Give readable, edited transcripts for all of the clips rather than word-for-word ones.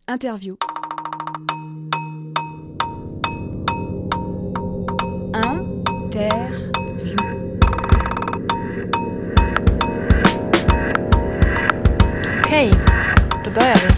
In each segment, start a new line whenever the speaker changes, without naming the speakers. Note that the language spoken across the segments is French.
Interview.
Okej, då börjar vi.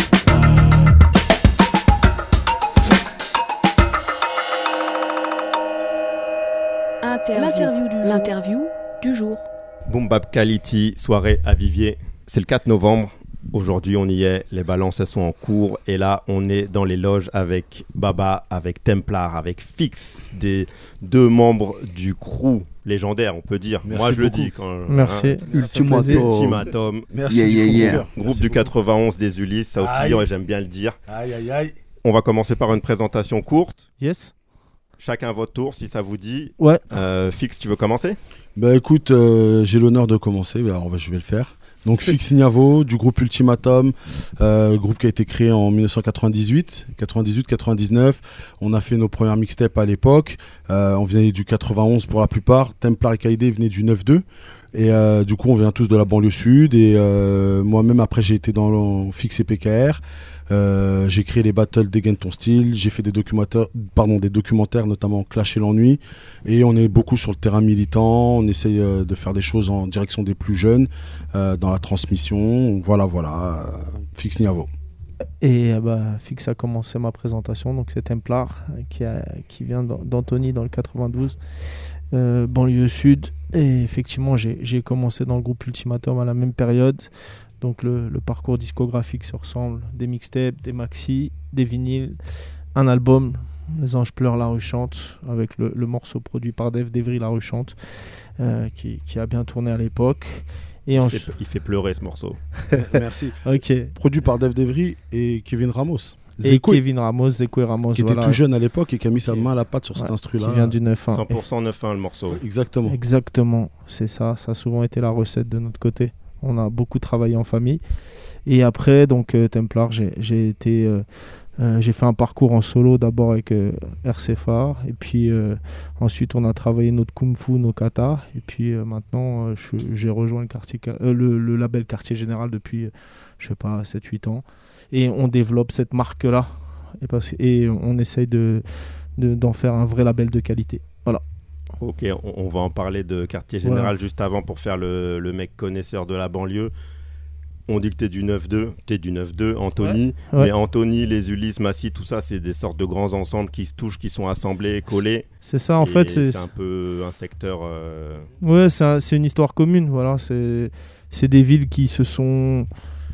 L'interview du jour.
Boom Bap Quality, soirée à Vivier. C'est le 4 novembre. Aujourd'hui, on y est. Les balances, elles sont en cours. Et là, on est dans les loges avec Baba, avec Templar, avec Fix, des deux membres du crew légendaire, on peut dire.
Merci
Moi, je le
beaucoup.
dis. Quand,
Merci.
Ultimatum.
Merci.
Groupe du 91 des Ulysses. Ça aussi,
Aïe.
ouais, j'aime bien le dire.
Aïe.
On va commencer par une présentation courte.
Yes.
Chacun à votre tour, si ça vous dit.
Ouais.
Fix, tu veux commencer ?
Bah écoute, j'ai l'honneur de commencer. Alors, je vais le faire. Donc Fix Niavo du groupe Ultimatum, groupe qui a été créé en 1998-99. On a fait nos premières mixtapes à l'époque. On venait du 91 pour la plupart. Templar et Kaïdé venaient du 9-2. Et du coup, on vient tous de la banlieue sud. Et moi-même, après, j'ai été dans Fix et PKR. J'ai créé les battles Dégaine ton style. J'ai fait des documentaires, notamment Clash et l'ennui. Et on est beaucoup sur le terrain militant. On essaye de faire des choses en direction des plus jeunes, dans la transmission. Voilà. Fix Niavo.
Et Fix a commencé ma présentation. Donc c'est Templar qui vient d'Antony dans le 92, banlieue sud. Et effectivement, j'ai commencé dans le groupe Ultimatum à la même période. Donc le parcours discographique se ressemble, des mixtapes, des maxi, des vinyles, un album, Les Anges pleurent, la rue chante, avec le morceau produit par Dave Devry, La rue chante, qui a bien tourné à l'époque. Et
Il fait pleurer ce morceau.
Merci.
Ok.
Produit par Dave Devry et Kevin Ramos.
Kevin Ramos, Zeko et Ramos.
Qui était tout jeune à l'époque et qui a mis sa main à la patte sur cet instru-là.
Qui vient du 9-1.
100% 9-1 le morceau.
Exactement,
c'est ça. Ça a souvent été la recette de notre côté. On a beaucoup travaillé en famille. Et après, donc Templar, j'ai fait un parcours en solo d'abord avec RC Phare. Et puis ensuite, on a travaillé notre Kung Fu, nos katas. Et puis maintenant, j'ai rejoint le label Quartier Général depuis, 7-8 ans. Et on développe cette marque-là. Et on essaye d'en faire un vrai label de qualité. Voilà.
Ok, on va en parler de Quartier Général juste avant pour faire le mec connaisseur de la banlieue. On dit que t'es du 9-2, Antony.
Ouais.
Mais Antony, les Ulysses, Massy, tout ça, c'est des sortes de grands ensembles qui se touchent, qui sont assemblés, collés.
C'est ça, en fait.
C'est un peu un secteur...
Ouais, c'est une histoire commune, voilà. C'est des villes qui se sont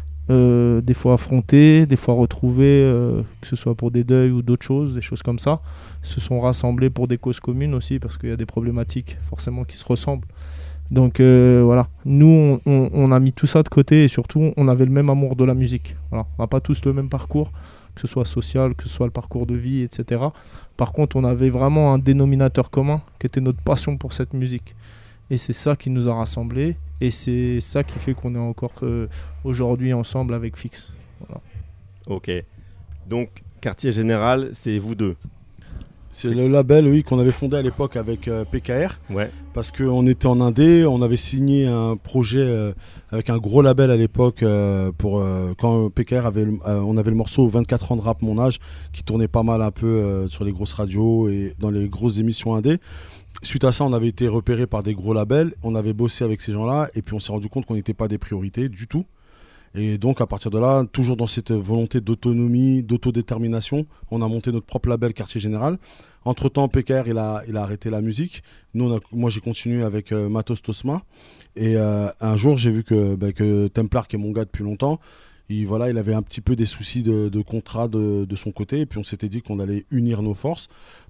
des fois affrontées, des fois retrouvées, que ce soit pour des deuils ou d'autres choses, des choses comme ça. Se sont rassemblés pour des causes communes aussi, parce qu'il y a des problématiques forcément qui se ressemblent. Donc voilà, nous on a mis tout ça de côté et surtout on avait le même amour de la musique. Voilà. On n'a pas tous le même parcours, que ce soit social, que ce soit le parcours de vie, etc. Par contre, on avait vraiment un dénominateur commun qui était notre passion pour cette musique. Et c'est ça qui nous a rassemblés et c'est ça qui fait qu'on est encore aujourd'hui ensemble avec Fix. Voilà.
Ok, donc Quartier Général, c'est vous deux.
C'est le label, oui, qu'on avait fondé à l'époque avec PKR.
Ouais.
Parce qu'on était en indé, on avait signé un projet avec un gros label à l'époque quand PKR on avait le morceau 24 ans de rap mon âge qui tournait pas mal un peu sur les grosses radios et dans les grosses émissions indé. Suite à ça, on avait été repéré par des gros labels, on avait bossé avec ces gens-là et puis on s'est rendu compte qu'on n'était pas des priorités du tout. Et donc à partir de là, toujours dans cette volonté d'autonomie, d'autodétermination, on a monté notre propre label Quartier Général. Entre-temps, PKR, il a arrêté la musique. Moi, j'ai continué avec Matos Tosma. Et un jour, j'ai vu que Templar, qui est mon gars depuis longtemps, il avait un petit peu des soucis de contrat de son côté. Et puis on s'était dit qu'on allait unir nos forces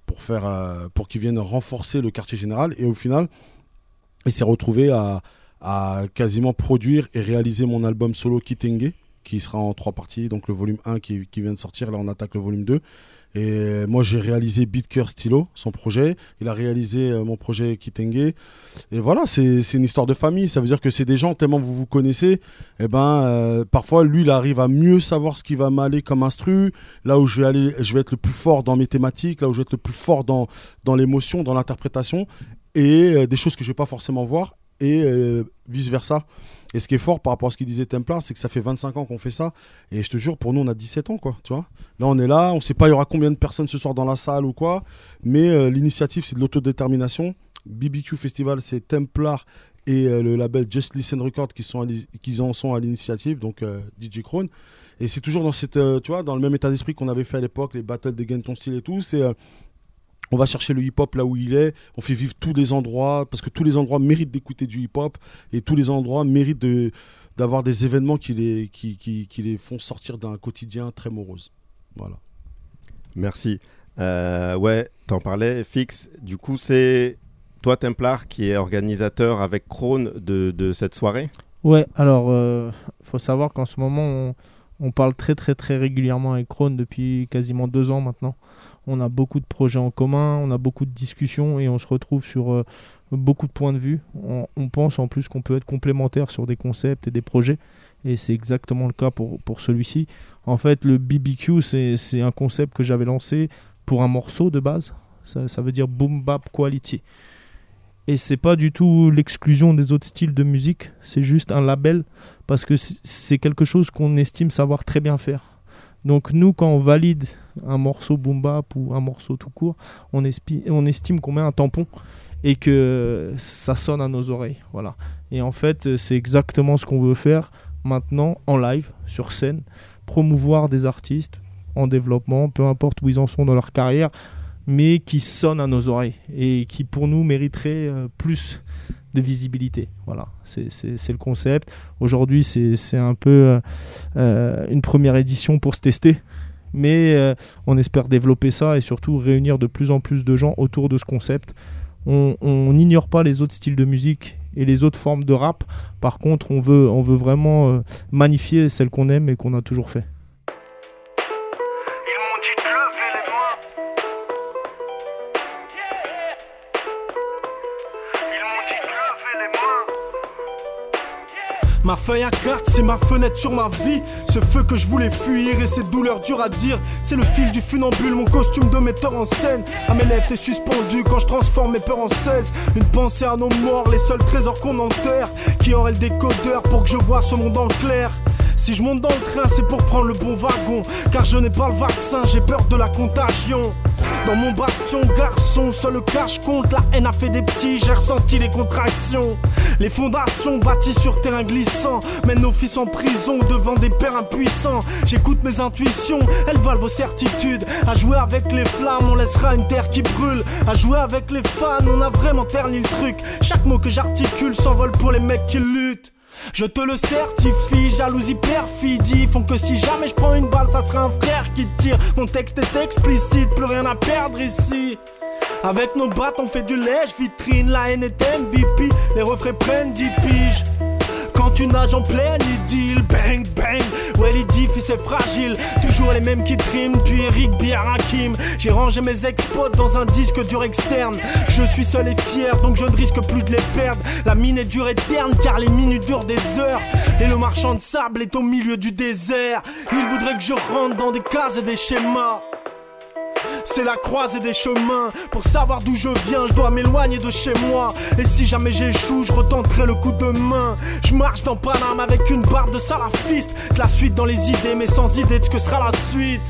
pour qu'il vienne renforcer le Quartier Général. Et au final, il s'est retrouvé à quasiment produire et réaliser mon album solo Kitenge, qui sera en 3 parties, donc le volume 1 qui vient de sortir, là on attaque le volume 2. Et moi j'ai réalisé Beat Cœur Stylo, son projet, il a réalisé mon projet Kitenge. Et voilà, c'est une histoire de famille, ça veut dire que c'est des gens, tellement vous connaissez, parfois lui il arrive à mieux savoir ce qui va m'aller comme instru, là où je vais être le plus fort dans mes thématiques, là où je vais être le plus fort dans l'émotion, dans l'interprétation, et des choses que je vais pas forcément voir. et vice-versa. Et ce qui est fort par rapport à ce qu'il disait Templar, c'est que ça fait 25 ans qu'on fait ça. Et je te jure, pour nous, on a 17 ans, quoi. Tu vois, là, on est là, on ne sait pas il y aura combien de personnes ce soir dans la salle ou quoi. Mais l'initiative, c'est de l'autodétermination. BBQ Festival, c'est Templar et le label Just Listen Records qui en sont à l'initiative, donc DJ Krone. Et c'est toujours dans tu vois, dans le même état d'esprit qu'on avait fait à l'époque, les battles Dégaine ton style et tout. C'est on va chercher le hip-hop là où il est, on fait vivre tous les endroits, parce que tous les endroits méritent d'écouter du hip-hop, et tous les endroits méritent d'avoir des événements qui les font sortir d'un quotidien très morose. Voilà.
Merci. Ouais, t'en parlais, Fix. Du coup, c'est toi, Templar, qui est organisateur avec Krone de cette soirée ?
Ouais, alors, faut savoir qu'en ce moment, on parle très très très régulièrement avec Krone depuis quasiment 2 ans maintenant. On a beaucoup de projets en commun, on a beaucoup de discussions et on se retrouve sur beaucoup de points de vue. On pense en plus qu'on peut être complémentaires sur des concepts et des projets. Et c'est exactement le cas pour celui-ci. En fait, le BBQ, c'est un concept que j'avais lancé pour un morceau de base. Ça veut dire Boom Bap Quality. Et c'est pas du tout l'exclusion des autres styles de musique. C'est juste un label parce que c'est quelque chose qu'on estime savoir très bien faire. Donc nous, quand on valide un morceau boom bap ou un morceau tout court, on estime qu'on met un tampon et que ça sonne à nos oreilles. Voilà. Et en fait, c'est exactement ce qu'on veut faire maintenant en live, sur scène, promouvoir des artistes en développement, peu importe où ils en sont dans leur carrière, mais qui sonnent à nos oreilles et qui pour nous mériteraient plus de visibilité. Voilà, c'est le concept. Aujourd'hui, c'est un peu une première édition pour se tester, mais on espère développer ça et surtout réunir de plus en plus de gens autour de ce concept. On n'ignore pas les autres styles de musique et les autres formes de rap. Par contre, on veut vraiment magnifier celle qu'on aime et qu'on a toujours fait.
Ma feuille à carte, c'est ma fenêtre sur ma vie. Ce feu que je voulais fuir et cette douleur dure à dire. C'est le fil du funambule, mon costume de metteur en scène. À mes lèvres t'es suspendu quand je transforme mes peurs en 16. Une pensée à nos morts, les seuls trésors qu'on enterre. Qui aurait le décodeur pour que je vois ce monde en clair? Si je monte dans le train, c'est pour prendre le bon wagon. Car je n'ai pas le vaccin, j'ai peur de la contagion. Dans mon bastion, garçon, seul le cash compte. La haine a fait des petits, j'ai ressenti les contractions. Les fondations bâties sur terrain glissant mènent nos fils en prison devant des pères impuissants. J'écoute mes intuitions, elles valent vos certitudes. À jouer avec les flammes, on laissera une terre qui brûle. À jouer avec les fans, on a vraiment terni le truc. Chaque mot que j'articule s'envole pour les mecs qui luttent. Je te le certifie, jalousie, perfidie font que si jamais je prends une balle, ça sera un frère qui tire. Mon texte est explicite, plus rien à perdre ici. Avec nos battes on fait du lèche-vitrine, la haine est MVP, les refrains prennent 10 piges. Quand tu nages en pleine idylle, bang bang, ouais l'édifice est fragile. Toujours les mêmes qui triment, du Eric Bier Hakim. J'ai rangé mes ex-potes dans un disque dur externe. Je suis seul et fier, donc je ne risque plus de les perdre. La mine est dure et terne, car les minutes durent des heures. Et le marchand de sable est au milieu du désert. Il voudrait que je rentre dans des cases et des schémas. C'est la croisée des chemins. Pour savoir d'où je viens, je dois m'éloigner de chez moi. Et si jamais j'échoue, je retenterai le coup de main. Je marche dans Paname avec une barbe de salafiste. De la suite dans les idées, mais sans idée de ce que sera la suite.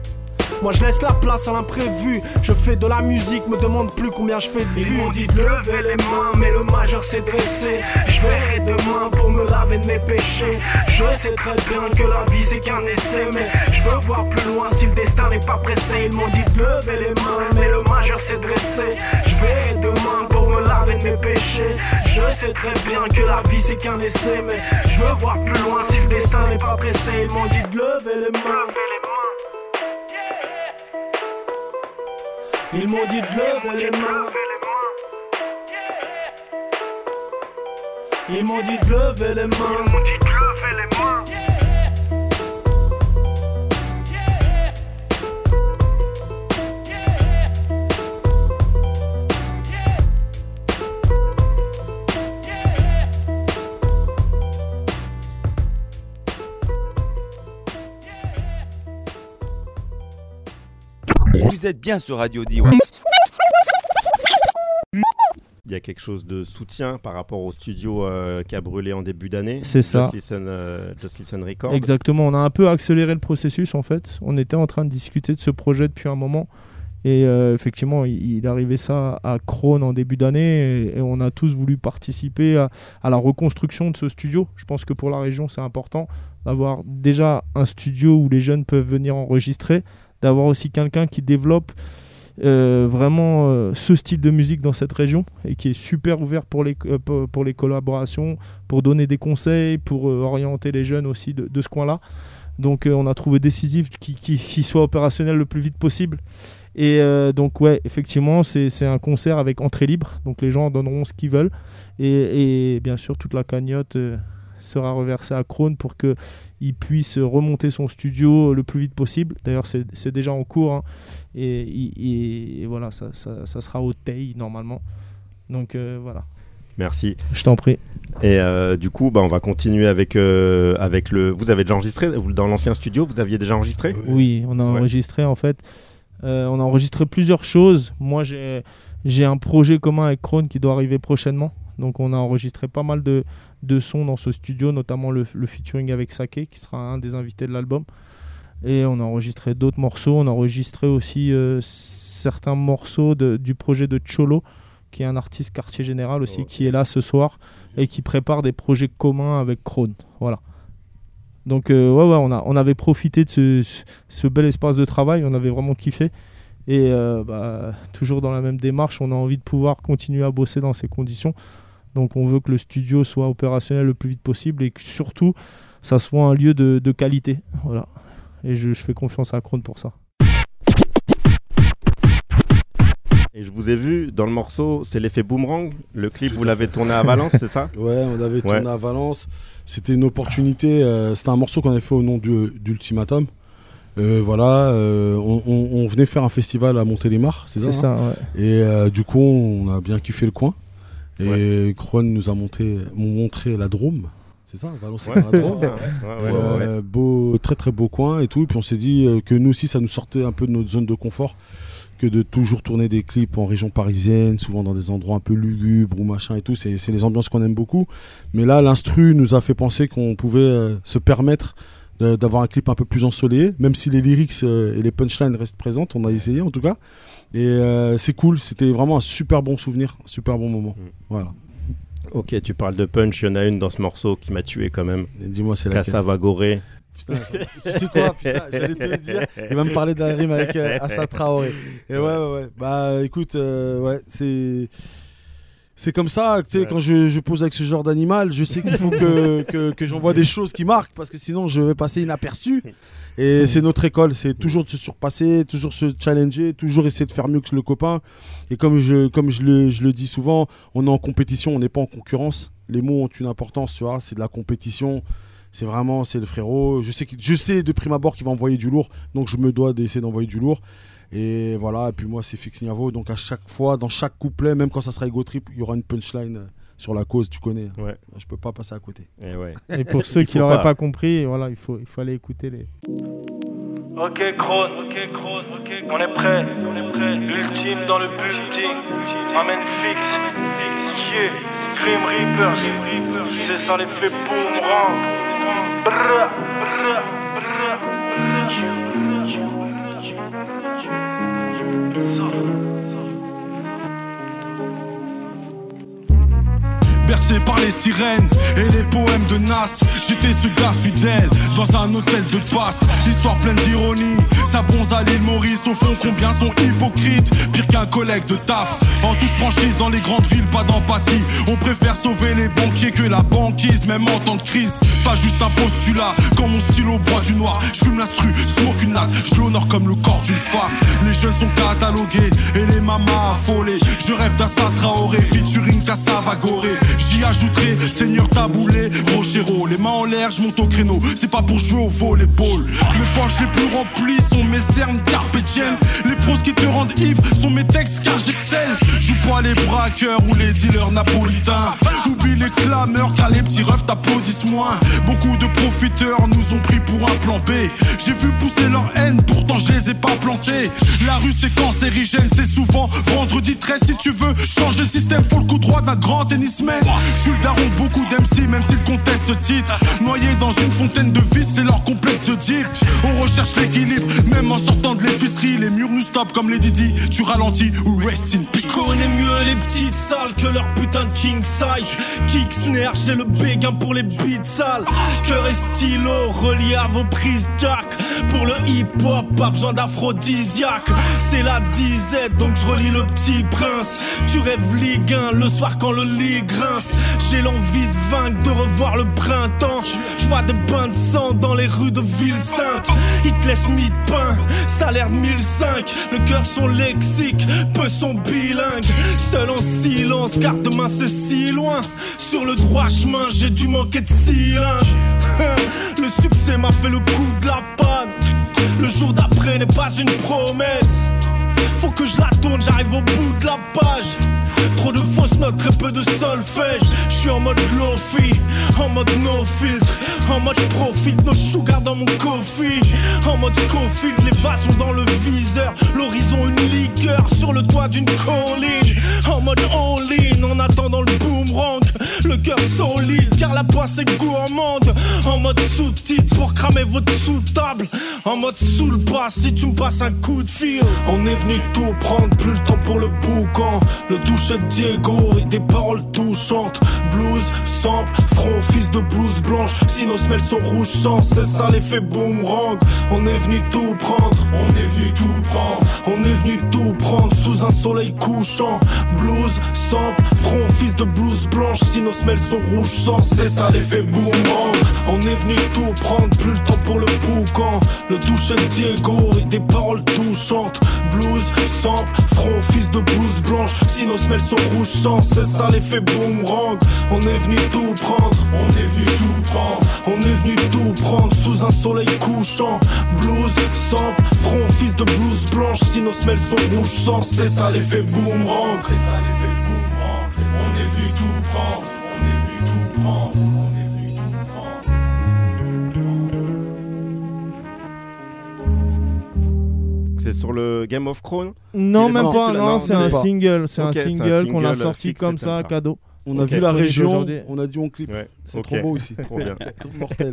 Moi je laisse la place à l'imprévu. Je fais de la musique, me demande plus combien je fais de vues. Ils m'ont dit de lever les mains, mais le majeur s'est dressé. Je verrai demain pour me laver de mes péchés. Je sais très bien que la vie c'est qu'un essai, mais je veux voir plus loin si le destin n'est pas pressé. Ils m'ont dit de lever les mains, mais le majeur s'est dressé. Je verrai demain pour me laver de mes péchés. Je sais très bien que la vie c'est qu'un essai, mais je veux voir plus loin si le destin n'est pas pressé. Ils m'ont dit de lever les mains. Ils m'ont dit de lever les mains. Ils m'ont dit de lever les mains.
Vous êtes bien sur Radio D, ouais.
il y a quelque chose de soutien par rapport au studio qui a brûlé en début d'année.
C'est ça.
Just Listen Records.
Exactement, on a un peu accéléré le processus en fait. On était en train de discuter de ce projet depuis un moment. Et effectivement, il est arrivé ça à Krone en début d'année et on a tous voulu participer à la reconstruction de ce studio. Je pense que pour la région, c'est important d'avoir déjà un studio où les jeunes peuvent venir enregistrer, d'avoir aussi quelqu'un qui développe vraiment ce style de musique dans cette région et qui est super ouvert pour les collaborations, pour donner des conseils, pour orienter les jeunes aussi de ce coin-là. Donc on a trouvé décisif qu'il soit opérationnel le plus vite possible. Et donc ouais, effectivement, c'est un concert avec entrée libre, donc les gens donneront ce qu'ils veulent. Et bien sûr, toute la cagnotte sera reversée à Krone pour qu'il puisse remonter son studio le plus vite possible. D'ailleurs, c'est déjà en cours, hein. Et voilà, ça sera au TEI normalement. Donc voilà.
Merci.
Je t'en prie.
Et du coup, on va continuer avec le... Vous avez déjà enregistré dans l'ancien studio, vous aviez déjà enregistré ?
Oui, on a enregistré en fait. On a enregistré plusieurs choses. Moi, j'ai un projet commun avec Krone qui doit arriver prochainement. Donc, on a enregistré pas mal de sons dans ce studio, notamment le featuring avec Sake, qui sera un des invités de l'album. Et on a enregistré d'autres morceaux. On a enregistré aussi certains morceaux du projet de Cholo, qui est un artiste quartier général aussi, qui est là ce soir et qui prépare des projets communs avec Krone. Voilà. Donc on avait profité de ce bel espace de travail, on avait vraiment kiffé. Et toujours dans la même démarche, on a envie de pouvoir continuer à bosser dans ces conditions. Donc on veut que le studio soit opérationnel le plus vite possible et que surtout, ça soit un lieu de qualité. Voilà. Et je fais confiance à Krone pour ça.
Et je vous ai vu dans le morceau, c'est l'effet boomerang. Le clip, vous l'avez tourné à Valence, c'est ça ?
Ouais, on l'avait tourné à Valence. C'était une opportunité. C'était un morceau qu'on avait fait au nom d'Ultimatum. Voilà, on venait faire un festival à Montélimar, c'est ça,
ça,
hein. Ouais. Et du coup, on a bien kiffé le coin. Et Krone nous a montré la Drôme. C'est ça, Valence, c'est la Drôme. Beau, très très beau coin et tout. Et puis on s'est dit que nous aussi, ça nous sortait un peu de notre zone de confort, que de toujours tourner des clips en région parisienne, souvent dans des endroits un peu lugubres ou machin et tout. C'est les ambiances qu'on aime beaucoup. Mais là, l'instru nous a fait penser qu'on pouvait se permettre d'avoir un clip un peu plus ensoleillé, même si les lyrics et les punchlines restent présentes. On a essayé en tout cas. Et c'est cool. C'était vraiment un super bon souvenir, un super bon moment. Voilà.
Ok, tu parles de punch. Il y en a une dans ce morceau qui m'a tué quand même.
Et dis-moi, c'est laquelle ?
Cassava Goré.
Putain, tu sais quoi, j'allais te le dire. Il va me parler de la rime avec Assa Traoré. Et ouais. Bah écoute, c'est comme ça, tu sais, quand je pose avec ce genre d'animal, je sais qu'il faut que j'envoie des choses qui marquent, parce que sinon je vais passer inaperçu. Et c'est notre école, c'est toujours de se surpasser, toujours se challenger, toujours essayer de faire mieux que le copain. Et comme je le dis souvent, on est en compétition, on n'est pas en concurrence. Les mots ont une importance, tu vois, c'est de la compétition. C'est le frérot. Je sais de prime abord qu'il va envoyer du lourd, donc je me dois d'essayer d'envoyer du lourd. Et voilà, et puis moi c'est Fix Niavo, donc à chaque fois, dans chaque couplet, même quand ça sera Ego Trip, il y aura une punchline sur la cause, tu connais. Ouais. Je peux pas passer à côté.
Et pour ceux qui l'auraient pas compris, voilà, il faut aller écouter les...
Ok Krone, on est prêt, ultime dans le building, amène Fix, yeah, Grim Reaper, c'est ça l'effet boomerang. Brrr, brrr, brrr, bercé par les sirènes et les poèmes de Nas, j'étais ce gars fidèle dans un hôtel de passe. L'histoire pleine d'ironie, ça bronze à l'île Maurice. Au fond, combien sont hypocrites, pire qu'un collègue de taf. En toute franchise, dans les grandes villes, pas d'empathie. On préfère sauver les banquiers que la banquise, même en temps de crise. Pas juste un postulat, quand mon stylo boit du noir. J'fume l'instru, smoke une latte, j'l'honore comme le corps d'une femme. Les jeunes sont catalogués et les mamas affolées. Je rêve d'Assa Traoré, featuring Cassava Goré. J'y ajouterai Seigneur Taboulé, Rochero. Les mains en l'air, je monte au créneau. C'est pas pour jouer au volleyball. Mes poches les plus remplies sont mes cernes carpe diem. Les pros qui te rendent ivre sont mes textes car j'excelle. Joue pas les braqueurs ou les dealers napolitains. Oublie les clameurs car les petits refs t'applaudissent moins. Beaucoup de profiteurs nous ont pris pour un plan B. J'ai vu pousser leur haine, pourtant
pourtant je les ai pas plantés. La rue c'est cancérigène, c'est souvent vendredi 13. Si tu veux changer le système, faut le coup droit d'un grand tennisman. Je suis le daron de beaucoup d'MC, même s'ils contestent ce titre. Noyés dans une fontaine de vices, c'est leur complexe de deep. On recherche l'équilibre, même en sortant de l'épicerie. Les murs nous stoppent comme les Didi, tu ralentis ou rest in peace.
Connais mieux les petites salles que leur putain de king size. Kick snare, j'ai le béguin pour les beats sales. Cœur et stylo reliés à vos prises jack. Pour le hip hop, pas besoin d'aphrodisiaque. C'est la disette, donc je relis le petit prince. Tu rêves Ligue 1 le soir quand le lit grince. J'ai l'envie de vaincre, de revoir le printemps. Je vois des bains de sang dans les rues de Ville-Sainte. Ils te laissent mis de pain, salaire 1005. Le cœur son lexique, peu son bilingue. Seul en silence, car demain c'est si loin. Sur le droit chemin, j'ai dû manquer de cylindre. Le succès m'a fait le coup de la panne. Le jour d'après n'est pas une promesse. Faut que je la tourne, j'arrive au bout de la page. Trop de fausses notes, très peu de solfège. J'suis en mode lofi, en mode no filtre. En mode j'profite, no sugar dans mon coffee. En mode Scofield, les vases sont dans le viseur. L'horizon une liqueur sur le toit d'une colline. En mode all-in, en attendant le boomerang. Le cœur solide, car la poisse est gourmande. En mode sous-titre pour cramer votre sous-table. En mode sous le bras, si tu me passes un coup de fil. On est venu tout prendre, plus le temps pour le boucan. Le toucher de Diego et des paroles touchantes. Blues, sample, front, fils de blouse blanche. Si nos semelles sont rouges sans, c'est ça l'effet boomerang. On est venu tout prendre, on est venu tout prendre. On est venu tout prendre sous un soleil couchant. Blues, sample, front, fils de blouse blanche. Si nos semelles sont rouges sans, c'est ça l'effet boomerang. On est venu tout prendre, plus le temps pour le boucan. Le toucher de Diego et des paroles touchantes. Blues, sample, front, fils de blouse blanche. Si nos semelles sont rouges sans, c'est ça l'effet boomerang. On est venu tout prendre, on est venu tout prendre. On est venu tout prendre sous un soleil couchant. Blues, sample, front, fils de blouse blanche. Si nos semelles sont rouges sans, c'est ça l'effet boomerang. C'est ça l'effet boomerang. On est venu tout prendre, on est venu tout prendre. On est venu tout prendre.
C'est sur le Game of Thrones?
Non,
Il est
même
sorti
pas.
celui-là?
Non,
Non,
c'est
c'est
un
pas.
single. C'est
Ok,
un
c'est un
single qu'on a
single
sorti
fixe,
comme ça,
etc.
cadeau.
On a
Ok.
vu la région,
Aujourd'hui.
on a dit on clip.
Ouais,
C'est
ok.
trop beau ici.
Trop bien.
C'est mortel.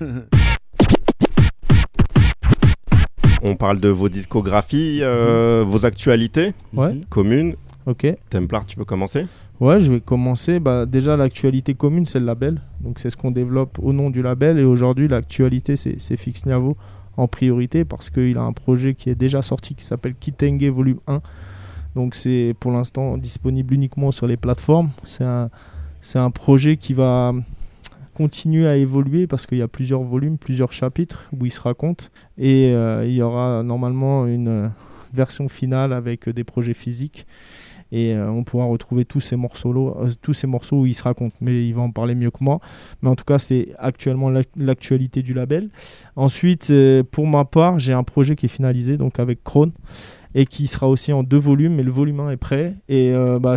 On parle de vos discographies, vos actualités
Ouais.
communes.
Ok.
Templar, tu peux commencer?
Ouais, je vais commencer. Déjà, l'actualité commune, c'est le label. Donc, c'est ce qu'on développe au nom du label. Et aujourd'hui, l'actualité, c'est Fix Niavo en priorité parce qu'il a un projet qui est déjà sorti qui s'appelle Kitenge Volume 1. Donc, c'est pour l'instant disponible uniquement sur les plateformes. C'est un projet qui va continuer à évoluer parce qu'il y a plusieurs volumes, plusieurs chapitres où il se raconte. Et il y aura normalement une version finale avec des projets physiques. Et on pourra retrouver tous ces morceaux où il se raconte, mais il va en parler mieux que moi. Mais en tout cas, c'est actuellement l'actualité du label. Ensuite, pour ma part, j'ai un projet qui est finalisé donc avec Krone et qui sera aussi en 2 volumes, mais le volume 1 est prêt. Et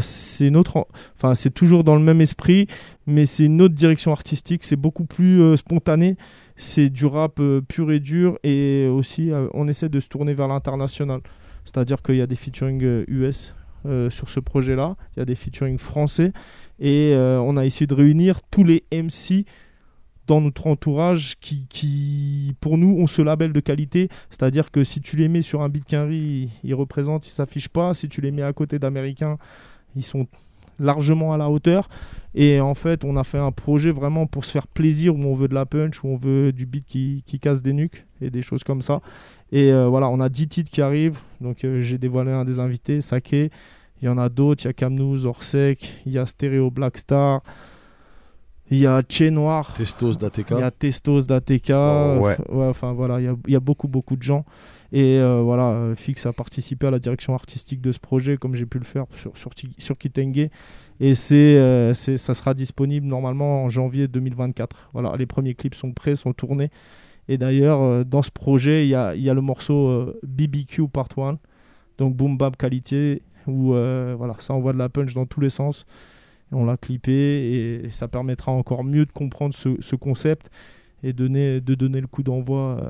c'est toujours dans le même esprit, mais c'est une autre direction artistique, c'est beaucoup plus spontané. C'est du rap pur et dur, et aussi on essaie de se tourner vers l'international. C'est-à-dire qu'il y a des featuring US sur ce projet-là, il y a des featuring français, et on a essayé de réunir tous les MC dans notre entourage qui pour nous, ont ce label de qualité. C'est-à-dire que si tu les mets sur un beat qu'Henry, ils représentent, ils ne s'affichent pas. Si tu les mets à côté d'Américains, ils sont largement à la hauteur. Et en fait, on a fait un projet vraiment pour se faire plaisir, où on veut de la punch, où on veut du beat qui casse des nuques et des choses comme ça. Et voilà, on a 10 titres qui arrivent. Donc j'ai dévoilé un des invités, Saké. Il y en a d'autres, il y a Camnouz, Orsec, il y a Stereo Blackstar, il y a Che Noir,
Testos d'ATK.
il y a Testos d'ATK.
Ouais.
Enfin voilà, il y a beaucoup de gens. Et voilà, Fix a participé à la direction artistique de ce projet, comme j'ai pu le faire sur Kitenge. Et ça sera disponible normalement en janvier 2024. Voilà, les premiers clips sont prêts, sont tournés. Et d'ailleurs, dans ce projet, il y a le morceau BBQ Part 1, donc Boom Bap qualité, où voilà, ça envoie de la punch dans tous les sens. Et on l'a clippé, et ça permettra encore mieux de comprendre ce concept et de donner le coup d'envoi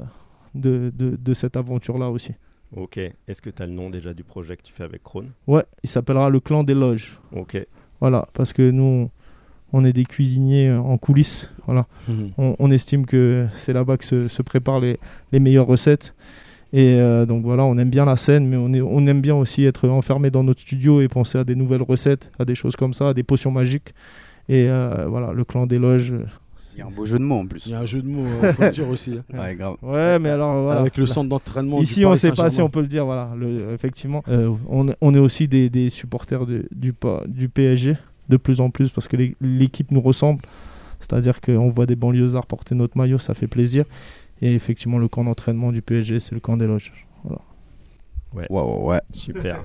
de cette aventure-là aussi.
Ok. Est-ce que tu as le nom déjà du projet que tu fais avec Krone?
Ouais, il s'appellera le Clan des Loges.
Ok.
Voilà, parce que nous, on est des cuisiniers en coulisses. Voilà. On estime que c'est là-bas que se préparent les meilleures recettes. Et donc voilà, on aime bien la scène, mais on aime bien aussi être enfermé dans notre studio et penser à des nouvelles recettes, à des choses comme ça, à des potions magiques. Et voilà, le Clan des Loges.
Il y a un beau jeu de mots en plus.
Il y a un jeu de mots, faut le dire aussi.
Ouais, grave.
Ouais, mais alors voilà.
Avec le centre d'entraînement.
Ici, on ne sait pas si on peut le dire. Voilà, effectivement, on est aussi des supporters du PSG de plus en plus parce que l'équipe nous ressemble. C'est-à-dire qu'on voit des banlieusards porter notre maillot, ça fait plaisir. Et effectivement, le camp d'entraînement du PSG, c'est le camp des loges. Voilà.
Ouais.
Super.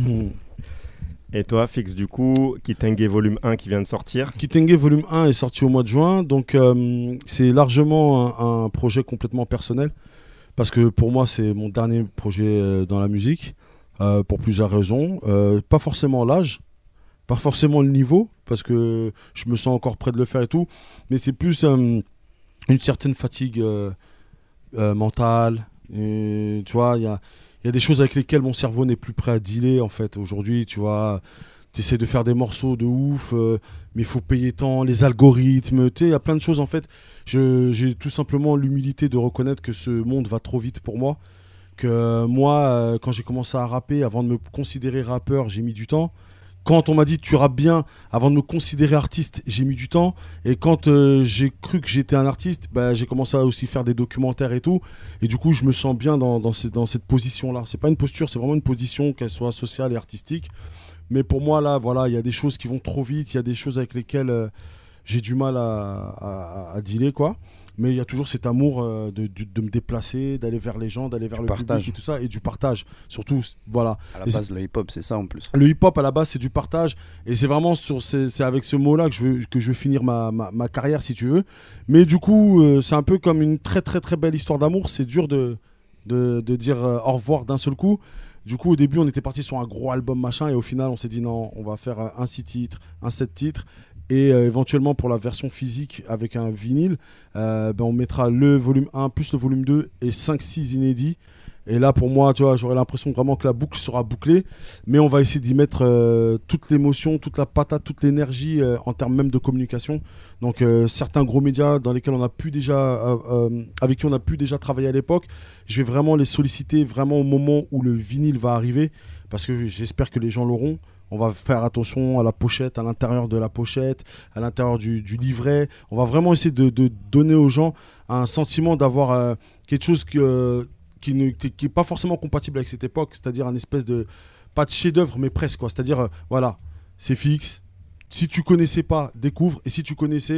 Et toi, Fix, du coup, Kitenge volume 1 qui vient de sortir.
Kitenge volume 1 est sorti au mois de juin, donc c'est largement un projet complètement personnel, parce que pour moi, c'est mon dernier projet dans la musique, pour plusieurs raisons. Pas forcément l'âge, pas forcément le niveau, parce que je me sens encore prêt de le faire et tout, mais c'est plus une certaine fatigue mentale. Et, tu vois, il y a des choses avec lesquelles mon cerveau n'est plus prêt à dealer en fait. Aujourd'hui, tu vois, tu essaies de faire des morceaux de ouf, mais il faut payer tant, les algorithmes, tu sais, il y a plein de choses en fait. J'ai tout simplement l'humilité de reconnaître que ce monde va trop vite pour moi. Que moi, quand j'ai commencé à rapper, avant de me considérer rappeur, j'ai mis du temps. Quand on m'a dit tu rappes bien, avant de me considérer artiste, j'ai mis du temps. Et quand j'ai cru que j'étais un artiste, j'ai commencé à aussi faire des documentaires et tout. Et du coup, je me sens bien dans cette position-là. C'est pas une posture, c'est vraiment une position, qu'elle soit sociale et artistique. Mais pour moi, là, voilà, il y a des choses qui vont trop vite. Il y a des choses avec lesquelles j'ai du mal à dealer, quoi. Mais il y a toujours cet amour de me déplacer, d'aller vers les gens, d'aller vers le public et tout ça, et du partage. Surtout, voilà.
À la base, le hip-hop, c'est ça en plus.
Le hip-hop, à la base, c'est du partage. Et c'est vraiment c'est avec ce mot-là que je veux finir ma carrière, si tu veux. Mais du coup, c'est un peu comme une très, très, très belle histoire d'amour. C'est dur de dire au revoir d'un seul coup. Du coup, au début, on était parti sur un gros album, machin. Et au final, on s'est dit non, on va faire un 6 titres, un 7 titres. Et éventuellement pour la version physique avec un vinyle, on mettra le volume 1 plus le volume 2 et 5-6 inédits. Et là pour moi, tu vois, j'aurais l'impression vraiment que la boucle sera bouclée. Mais on va essayer d'y mettre toute l'émotion, toute la patate, toute l'énergie en termes même de communication. Donc certains gros médias dans lesquels on a pu déjà, avec qui on a pu déjà travailler à l'époque, je vais vraiment les solliciter vraiment au moment où le vinyle va arriver. Parce que j'espère que les gens l'auront. On va faire attention à la pochette, à l'intérieur de la pochette, à l'intérieur du livret. On va vraiment essayer de donner aux gens un sentiment d'avoir quelque chose qui n'est pas forcément compatible avec cette époque. C'est-à-dire un espèce de, pas de chef-d'œuvre, mais presque, quoi. C'est-à-dire, voilà, c'est fixe. Si tu connaissais pas, découvre. Et si tu connaissais,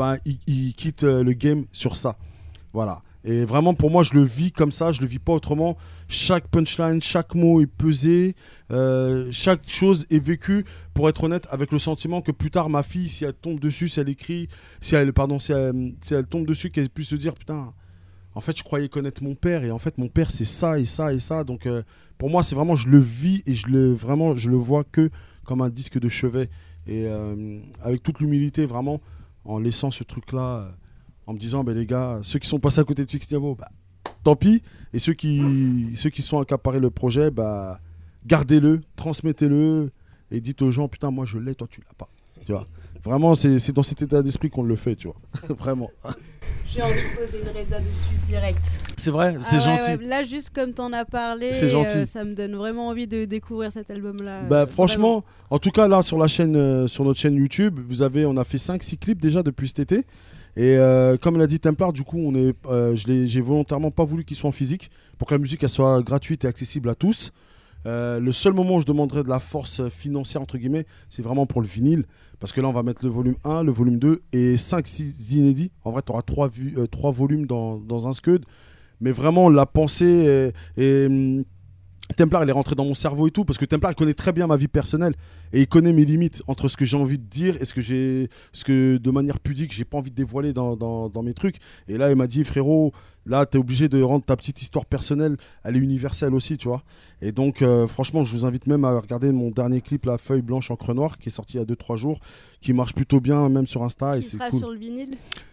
il quitte le game sur ça. Voilà. Et vraiment, pour moi, je le vis comme ça, je le vis pas autrement. Chaque punchline, chaque mot est pesé, chaque chose est vécue, pour être honnête, avec le sentiment que plus tard, ma fille, si elle tombe dessus, si elle écrit, si elle tombe dessus, qu'elle puisse se dire, putain, en fait, je croyais connaître mon père, et en fait, mon père, c'est ça, et ça, et ça. Donc, pour moi, c'est vraiment, je le vis, et je le vois que comme un disque de chevet. Et avec toute l'humilité, vraiment, en laissant ce truc-là... en me disant, les gars, ceux qui sont passés à côté de Fix Diavo, tant pis. Et ceux qui sont accaparés le projet, gardez-le, transmettez-le et dites aux gens, putain, moi je l'ai, toi tu l'as pas. Tu vois. Vraiment, c'est dans cet état d'esprit qu'on le fait, tu vois. Vraiment.
J'ai envie de poser une résa dessus direct.
C'est vrai, c'est gentil.
Ouais. Là, juste comme t'en as parlé, ça me donne vraiment envie de découvrir cet album-là.
Franchement, en tout cas, là, sur notre chaîne YouTube, on a fait 5-6 clips déjà depuis cet été. Et comme l'a dit Templar, du coup, j'ai volontairement pas voulu qu'il soit en physique pour que la musique elle soit gratuite et accessible à tous. Le seul moment où je demanderais de la force financière, entre guillemets, c'est vraiment pour le vinyle. Parce que là, on va mettre le volume 1, le volume 2 et 5-6 inédits. En vrai, tu auras 3 volumes dans un scud. Mais vraiment, la pensée et Templar, il est rentré dans mon cerveau et tout, parce que Templar, il connaît très bien ma vie personnelle et il connaît mes limites entre ce que j'ai envie de dire et ce que de manière pudique, j'ai pas envie de dévoiler dans mes trucs. Et là, il m'a dit, frérot, là, t'es obligé de rendre ta petite histoire personnelle, elle est universelle aussi, tu vois. Et donc, franchement, je vous invite même à regarder mon dernier clip, La Feuille Blanche Encre Noire, qui est sorti il y a 2-3 jours, qui marche plutôt bien, même sur Insta.
Qui sera
cool.
Sur le vinyle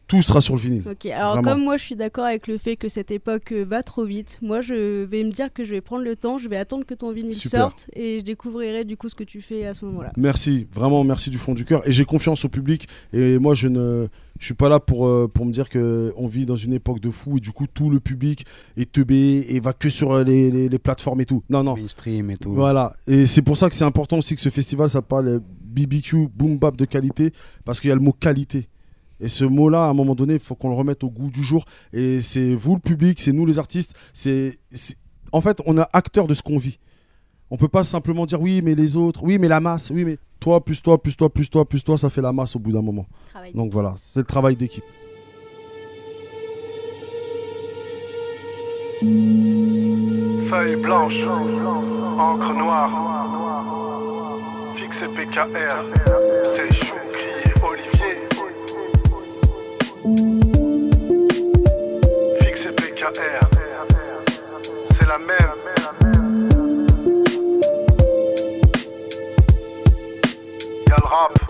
tout sera sur le vinyle.
Ok, alors
Vraiment.
comme moi je suis d'accord avec le fait que cette époque va trop vite, moi je vais me dire que je vais prendre le temps, je vais attendre que ton vinyle
Super.
sorte et je découvrirai du coup ce que tu fais à ce moment-là.
Merci, vraiment merci du fond du cœur. Et j'ai confiance au public. Et moi, je suis pas là pour me dire qu'on vit dans une époque de fou et du coup, tout le public est teubé et va que sur les plateformes et tout. Non, non.
Mainstream et tout.
Voilà. Et c'est pour ça que c'est important aussi que ce festival s'appelle BBQ Boom Bap de qualité, parce qu'il y a le mot qualité. Et ce mot-là, à un moment donné, il faut qu'on le remette au goût du jour. Et c'est vous, le public, c'est nous, les artistes. En fait, on est acteurs de ce qu'on vit. On peut pas simplement dire oui, mais les autres, oui, mais la masse, oui, mais toi, plus toi, plus toi, plus toi, plus toi, ça fait la masse au bout d'un moment. Donc voilà, c'est le travail d'équipe.
Feuille blanche, encre noire, fixe et PKR, c'est Chou, crié Olivier. Fixe et PKR, c'est la même. Y'a le rap,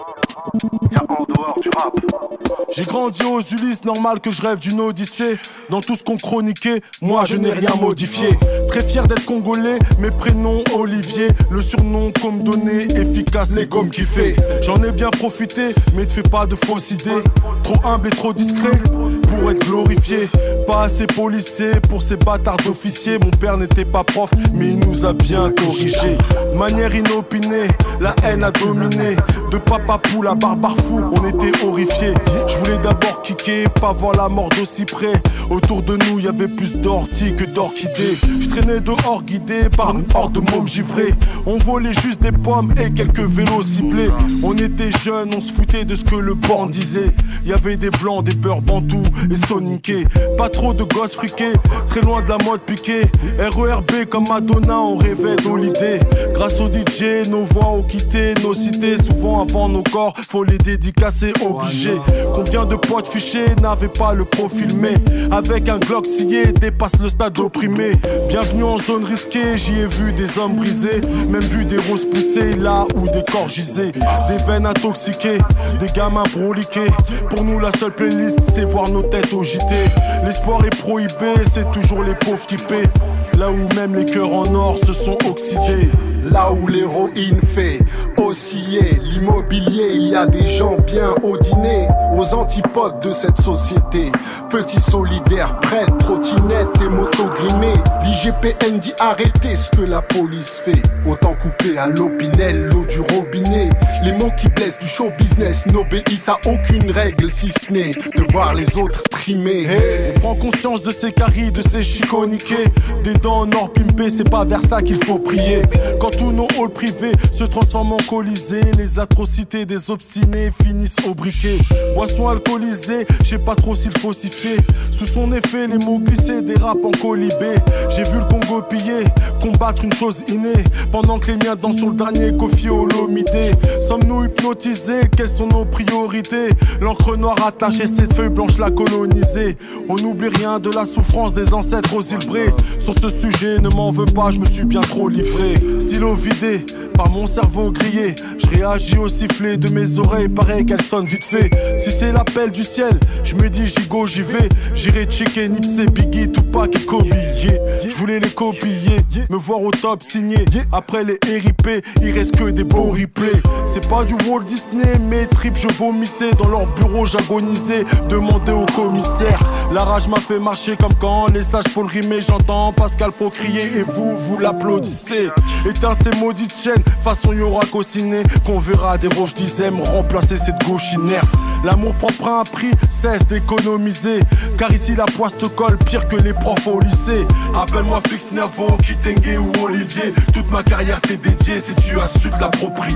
y'a en dehors du rap.
J'ai grandi aux Ulysses, normal que je rêve d'une odyssée. Dans tout ce qu'on chroniquait, moi je n'ai rien modifié. Très fier d'être congolais, mes prénoms Olivier. Le surnom qu'on me donnait, efficace, les gommes qui fait. J'en ai bien profité, mais te fais pas de fausses idées. Trop humble et trop discret pour être glorifié. Pas assez policier pour ces bâtards d'officiers. Mon père n'était pas prof, mais il nous a bien corrigé. De manière inopinée, la haine a dominé. De papa poule à barbare fou, on était horrifiés. Je voulais d'abord kicker, pas voir la mort d'aussi près. Autour de nous, y avait plus d'orties que d'orchidées. Je traînais dehors guidé par une horde de mômes givrés. On volait juste des pommes et quelques vélos ciblés. On était jeunes, on se foutait de ce que le born disait. Y avait des blancs, des beurs bantous et soniqués. Pas trop de gosses friqués, très loin de la mode piquée. RERB comme Madonna, on rêvait d'Holiday. Grâce au DJ, nos voix ont quitté nos cités. Souvent avant nos corps, faut les dédicacer, obligé. Combien de potes fichés n'avaient pas le profil, mais avec un Glock scié, dépasse le stade opprimé. Bienvenue en zone risquée, j'y ai vu des hommes brisés, même vu des roses pousser là où des corps gisaient. Des veines intoxiquées, des gamins broliqués. Pour nous la seule playlist c'est voir nos têtes au JT. L'espoir est prohibé, c'est toujours les pauvres qui paient. Là où même les cœurs en or se sont oxydés.
Là où l'héroïne fait osciller l'immobilier, il y a des gens bien au dîner, aux antipodes de cette société. Petits solidaires, prêtres, trottinettes et motos grimées. L'IGPN dit arrêtez ce que la police fait. Autant couper à l'opinel l'eau du robinet. Les mots qui blessent du show business n'obéissent à aucune règle, si ce n'est de voir les autres trimer.
Hey, on prend conscience de ces caries, de ces chiconiqués. Des dents en or pimpées, c'est pas vers ça qu'il faut prier. Quand tous nos halls privés se transforment en colisées, les atrocités des obstinés finissent au briquet. Boisson alcoolisée, je sais pas trop s'il faut s'y fier. Sous son effet, les mots glissés dérapent en colibé. J'ai vu le Congo piller, combattre une chose innée. Pendant que les miens dansent sur le dernier Kofi Olomide. Sommes-nous hypnotisés? Quelles sont nos priorités? L'encre noire attachée, cette feuille blanche l'a colonisée. On n'oublie rien de la souffrance des ancêtres aux îles Brées. Sur ce sujet, ne m'en veux pas, je me suis bien trop livré. Stylo vidé, par mon cerveau grillé. Je réagis au sifflet de mes oreilles, pareil qu'elles sonnent vite fait. Si c'est l'appel du ciel, je me dis j'y go, j'y vais. J'irai checker Nipsey, Biggie, Tupac et Kobe. Je voulais les copier, me voir au top signé. Après les RIP, il reste que des beaux replays. C'est pas du Walt Disney, mes tripes je vomissais. Dans leur bureau j'agonisais, demandais au commissaire. La rage m'a fait marcher comme quand les sages pour le rimer. J'entends Pascal Pro crier et vous l'applaudissez. Éteins ces maudites chaînes, façon y'aura qu'au-ciné qu'on verra des roches d'Izem remplacer cette gauche inerte. L'amour propre a un prix, cesse d'économiser. Car ici la poisse te colle pire que les profs au lycée. Appelle-moi Fix Nervo, Kitenge ou Olivier. Toute ma carrière t'est dédiée si tu as su te l'approprier.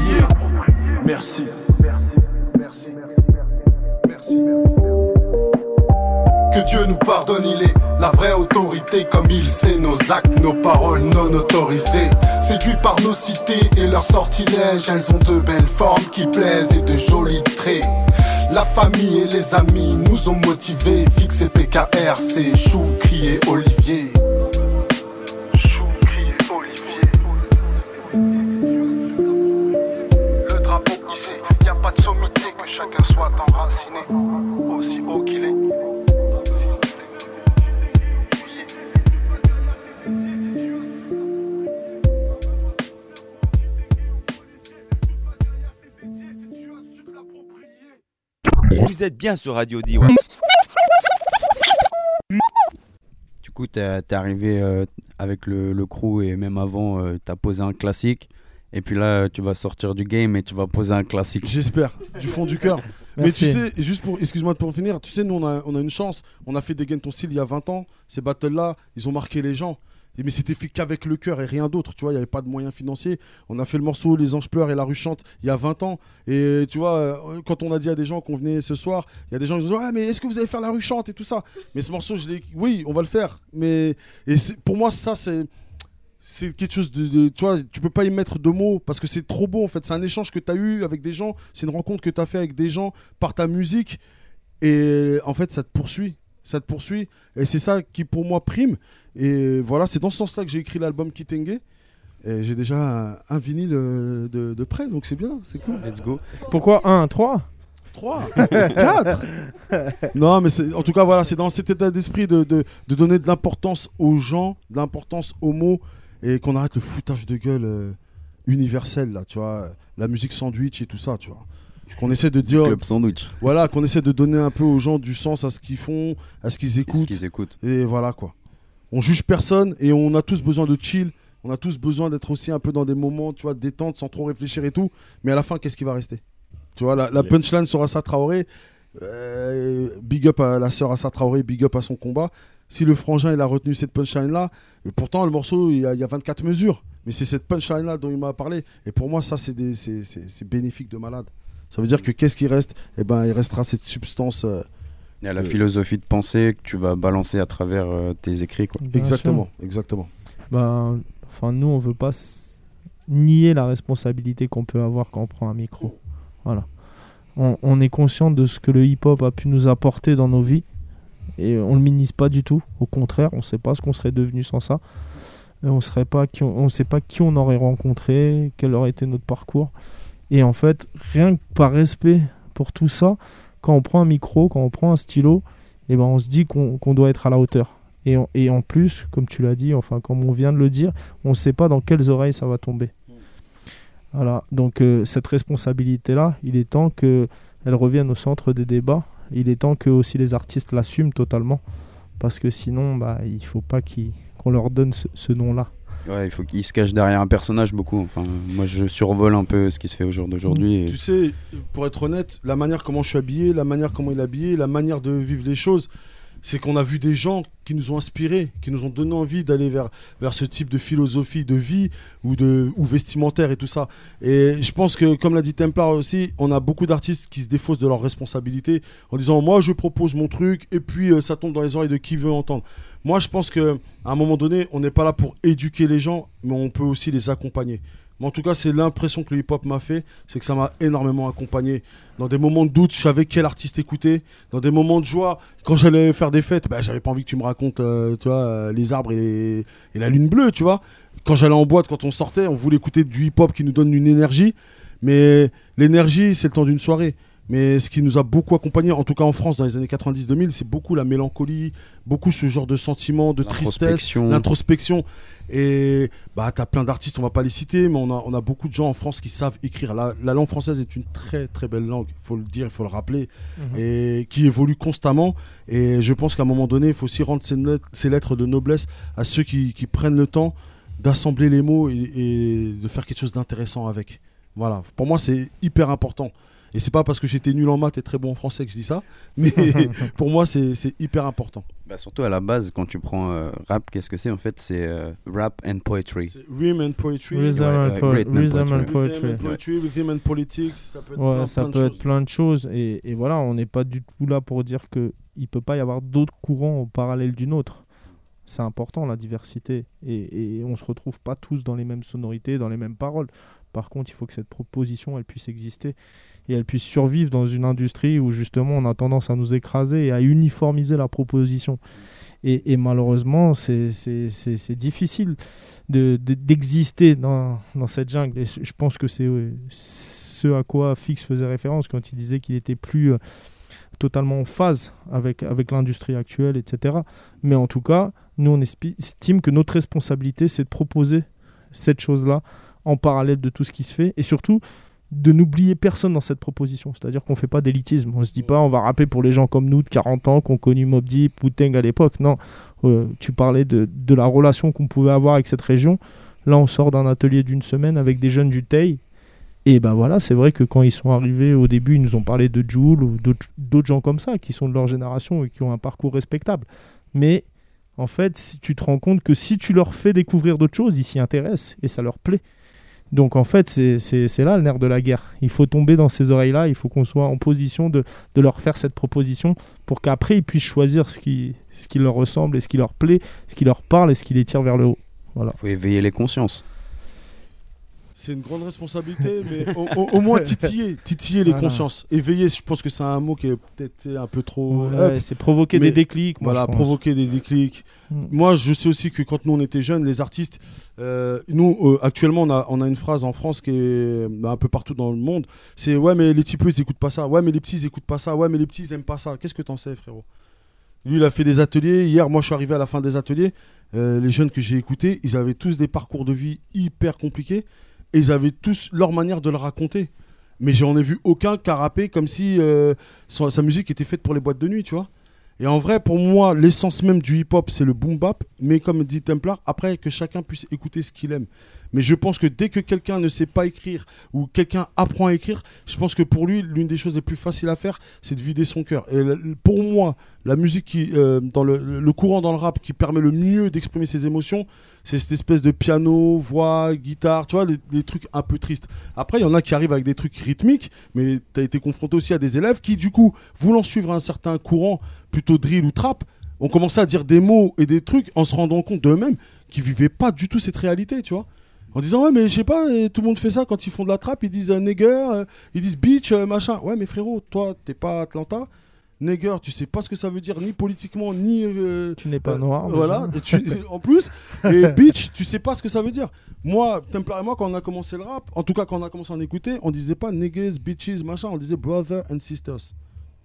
Merci.
Merci. Merci. Que Dieu nous pardonne, il est la vraie autorité. Comme il sait nos actes, nos paroles non autorisées. Séduits par nos cités et leurs sortilèges, elles ont de belles formes qui plaisent et de jolis traits. La famille et les amis nous ont motivés. Fix et PKR, c'est Chou, crié Olivier. Chou, crié Olivier. Le drapeau hissé, y a pas de sommité, que chacun soit enraciné. Aussi haut qu'il est.
Vous êtes bien sur Radio D, ouais. Du coup, t'es arrivé avec le crew et même avant, t'as posé un classique. Et puis là, tu vas sortir du game et tu vas poser un classique.
J'espère, du fond du cœur. Mais tu sais, excuse-moi pour finir, tu sais, nous on a une chance. On a fait Dégaine ton style il y a 20 ans. Ces battles-là, ils ont marqué les gens. Mais c'était fait qu'avec le cœur et rien d'autre. Tu vois, il n'y avait pas de moyens financiers. On a fait le morceau Les Anges pleurent et La Rue chante il y a 20 ans. Et tu vois, quand on a dit à des gens qu'on venait ce soir, il y a des gens qui nous disent ouais, mais est-ce que vous allez faire La Rue chante et tout ça? Mais ce morceau, oui, on va le faire. Mais pour moi, ça, c'est quelque chose de tu vois, tu peux pas y mettre de mots parce que c'est trop beau en fait. C'est un échange que tu as eu avec des gens, c'est une rencontre que tu as fait avec des gens par ta musique et en fait ça te poursuit et c'est ça qui pour moi prime. Et voilà, c'est dans ce sens-là que j'ai écrit l'album Kitenge et j'ai déjà un vinyle de près, donc c'est bien, c'est cool.
Let's go.
Pourquoi 1, 3
4 Non, mais en tout cas voilà, c'est dans cet état d'esprit de donner de l'importance aux gens, de l'importance aux mots. Et qu'on arrête le foutage de gueule universel, là, tu vois, la musique sandwich et tout ça, tu vois. Qu'on essaie de dire...
Club sandwich.
Voilà, qu'on essaie de donner un peu aux gens du sens à ce qu'ils font, à ce qu'ils écoutent. Et voilà, quoi. On juge personne et on a tous besoin de chill. On a tous besoin d'être aussi un peu dans des moments, tu vois, détente, sans trop réfléchir et tout. Mais à la fin, qu'est-ce qui va rester? Tu vois, la punchline sur Assa Traoré, big up à la sœur Assa Traoré, big up à son combat. Si le frangin il a retenu cette punchline-là, pourtant le morceau il y a 24 mesures, mais c'est cette punchline-là dont il m'a parlé. Et pour moi, ça c'est bénéfique de malade. Ça veut dire que qu'est-ce qui reste? Eh ben, il restera cette substance.
Il y a la philosophie de pensée que tu vas balancer à travers tes écrits, quoi.
Exactement.
Nous, on veut pas nier la responsabilité qu'on peut avoir quand on prend un micro. Voilà. On est conscient de ce que le hip-hop a pu nous apporter dans nos vies. Et on le minimise pas du tout. Au contraire, on sait pas ce qu'on serait devenu sans ça. On sait pas qui on aurait rencontré, quel aurait été notre parcours. Et en fait, rien que par respect pour tout ça, quand on prend un micro, quand on prend un stylo, eh ben on se dit qu'on doit être à la hauteur. Et en plus, comme tu l'as dit, enfin comme on vient de le dire, on sait pas dans quelles oreilles ça va tomber. Voilà. Donc cette responsabilité-là, il est temps qu'elle revienne au centre des débats. Il est temps que aussi les artistes l'assument totalement, parce que sinon, il faut pas qu'on leur donne ce nom-là.
Ouais, il faut qu'ils se cachent derrière un personnage beaucoup. Enfin, moi, je survole un peu ce qui se fait au jour d'aujourd'hui.
Tu sais, pour être honnête, la manière comment je suis habillé, la manière comment il est habillé, la manière de vivre les choses, c'est qu'on a vu des gens qui nous ont inspirés, qui nous ont donné envie d'aller vers ce type de philosophie de vie ou vestimentaire et tout ça. Et je pense que, comme l'a dit Templar aussi, on a beaucoup d'artistes qui se défaussent de leurs responsabilités en disant « moi je propose mon truc » et puis ça tombe dans les oreilles de qui veut entendre. Moi je pense qu'à un moment donné, on n'est pas là pour éduquer les gens, mais on peut aussi les accompagner. Mais en tout cas, c'est l'impression que le hip-hop m'a fait, c'est que ça m'a énormément accompagné. Dans des moments de doute, je savais quel artiste écouter. Dans des moments de joie, quand j'allais faire des fêtes, j'avais pas envie que tu me racontes tu vois, les arbres et la lune bleue, tu vois. Quand j'allais en boîte, quand on sortait, on voulait écouter du hip-hop qui nous donne une énergie. Mais l'énergie, c'est le temps d'une soirée. Mais ce qui nous a beaucoup accompagné, en tout cas en France dans les années 90-2000, c'est beaucoup la mélancolie, beaucoup ce genre de sentiment, de tristesse, l'introspection. Et t'as plein d'artistes, on va pas les citer, mais on a beaucoup de gens en France qui savent écrire. La langue française est une très très belle langue, il faut le dire, il faut le rappeler, et qui évolue constamment. Et je pense qu'à un moment donné, il faut aussi rendre ces lettres de noblesse à ceux qui prennent le temps d'assembler les mots et de faire quelque chose d'intéressant avec. Voilà, pour moi c'est hyper important. Et c'est pas parce que j'étais nul en maths et très bon en français que je dis ça, mais pour moi c'est hyper important.
Surtout à la base, quand tu prends rap, qu'est-ce que c'est en fait? C'est rap and poetry.
C'est rhythm and poetry.
Rhythm and
poetry, rhythm and politics. Ça peut être
plein de choses. Et voilà, on n'est pas du tout là pour dire qu'il ne peut pas y avoir d'autres courants au parallèle du nôtre. C'est important la diversité. Et on ne se retrouve pas tous dans les mêmes sonorités, dans les mêmes paroles. Par contre, il faut que cette proposition elle puisse exister et elle puisse survivre dans une industrie où justement on a tendance à nous écraser et à uniformiser la proposition. Et malheureusement, c'est difficile d'exister dans cette jungle. Et je pense que c'est ce à quoi Fix faisait référence quand il disait qu'il était plus totalement en phase avec l'industrie actuelle, etc. Mais en tout cas, nous on estime que notre responsabilité, c'est de proposer cette chose-là en parallèle de tout ce qui se fait, et surtout de n'oublier personne dans cette proposition. C'est-à-dire qu'on ne fait pas d'élitisme. On ne se dit pas on va rapper pour les gens comme nous de 40 ans qui ont connu Mobb Deep, Wu-Tang à l'époque. Non, tu parlais de la relation qu'on pouvait avoir avec cette région. Là, on sort d'un atelier d'une semaine avec des jeunes du Tay. Et ben voilà, c'est vrai que quand ils sont arrivés au début, ils nous ont parlé de Jul ou d'autres gens comme ça qui sont de leur génération et qui ont un parcours respectable. Mais en fait, si tu te rends compte que si tu leur fais découvrir d'autres choses, ils s'y intéressent et ça leur plaît. Donc en fait, c'est là le nerf de la guerre. Il faut tomber dans ces oreilles-là, il faut qu'on soit en position de leur faire cette proposition pour qu'après ils puissent choisir ce qui leur ressemble et ce qui leur plaît, ce qui leur parle et ce qui les tire vers le haut. Voilà.
Il faut éveiller les consciences.
C'est une grande responsabilité, mais au moins titiller les consciences. Éveiller, je pense que c'est un mot qui est peut-être un peu trop...
c'est provoquer des déclics.
Voilà, provoquer des déclics. Moi, je sais aussi que quand nous, on était jeunes, les artistes, nous, actuellement, on a une phrase en France qui est un peu partout dans le monde. C'est « Ouais, mais les petits peu, ils n'écoutent pas ça. Ouais, mais les petits, ils n'écoutent pas ça. Ouais, mais les petits, ils n'aiment pas ça. » Qu'est-ce que t'en sais, frérot? Lui, il a fait des ateliers. Hier, moi, je suis arrivé à la fin des ateliers. Les jeunes que j'ai écoutés, ils avaient tous des parcours de vie hyper compliqués. Et ils avaient tous leur manière de le raconter. Mais j'en ai vu aucun qui a rappé comme si sa musique était faite pour les boîtes de nuit, tu vois. Et en vrai, pour moi, l'essence même du hip-hop, c'est le boom bap. Mais comme dit Templar, après, que chacun puisse écouter ce qu'il aime. Mais je pense que dès que quelqu'un ne sait pas écrire ou quelqu'un apprend à écrire, je pense que pour lui, l'une des choses les plus faciles à faire, c'est de vider son cœur. Et pour moi, la musique dans le courant dans le rap qui permet le mieux d'exprimer ses émotions, c'est cette espèce de piano, voix, guitare, tu vois, les trucs un peu tristes. Après, il y en a qui arrivent avec des trucs rythmiques, mais tu as été confronté aussi à des élèves qui, du coup, voulant suivre un certain courant, plutôt drill ou trap, ont commencé à dire des mots et des trucs en se rendant compte d'eux-mêmes qu'ils vivaient pas du tout cette réalité, tu vois. En disant, ouais, mais je sais pas, tout le monde fait ça quand ils font de la trap, ils disent nigger, ils disent bitch, machin. Ouais, mais frérot, toi, t'es pas Atlanta. Nigger, tu sais pas ce que ça veut dire, ni politiquement, ni.
Tu n'es pas noir.
Voilà, en plus. Et bitch, tu sais pas ce que ça veut dire. Moi, Templar et moi, quand on a commencé le rap, en tout cas, quand on a commencé à en écouter, on disait pas niggas, bitches, machin, on disait brother and sisters.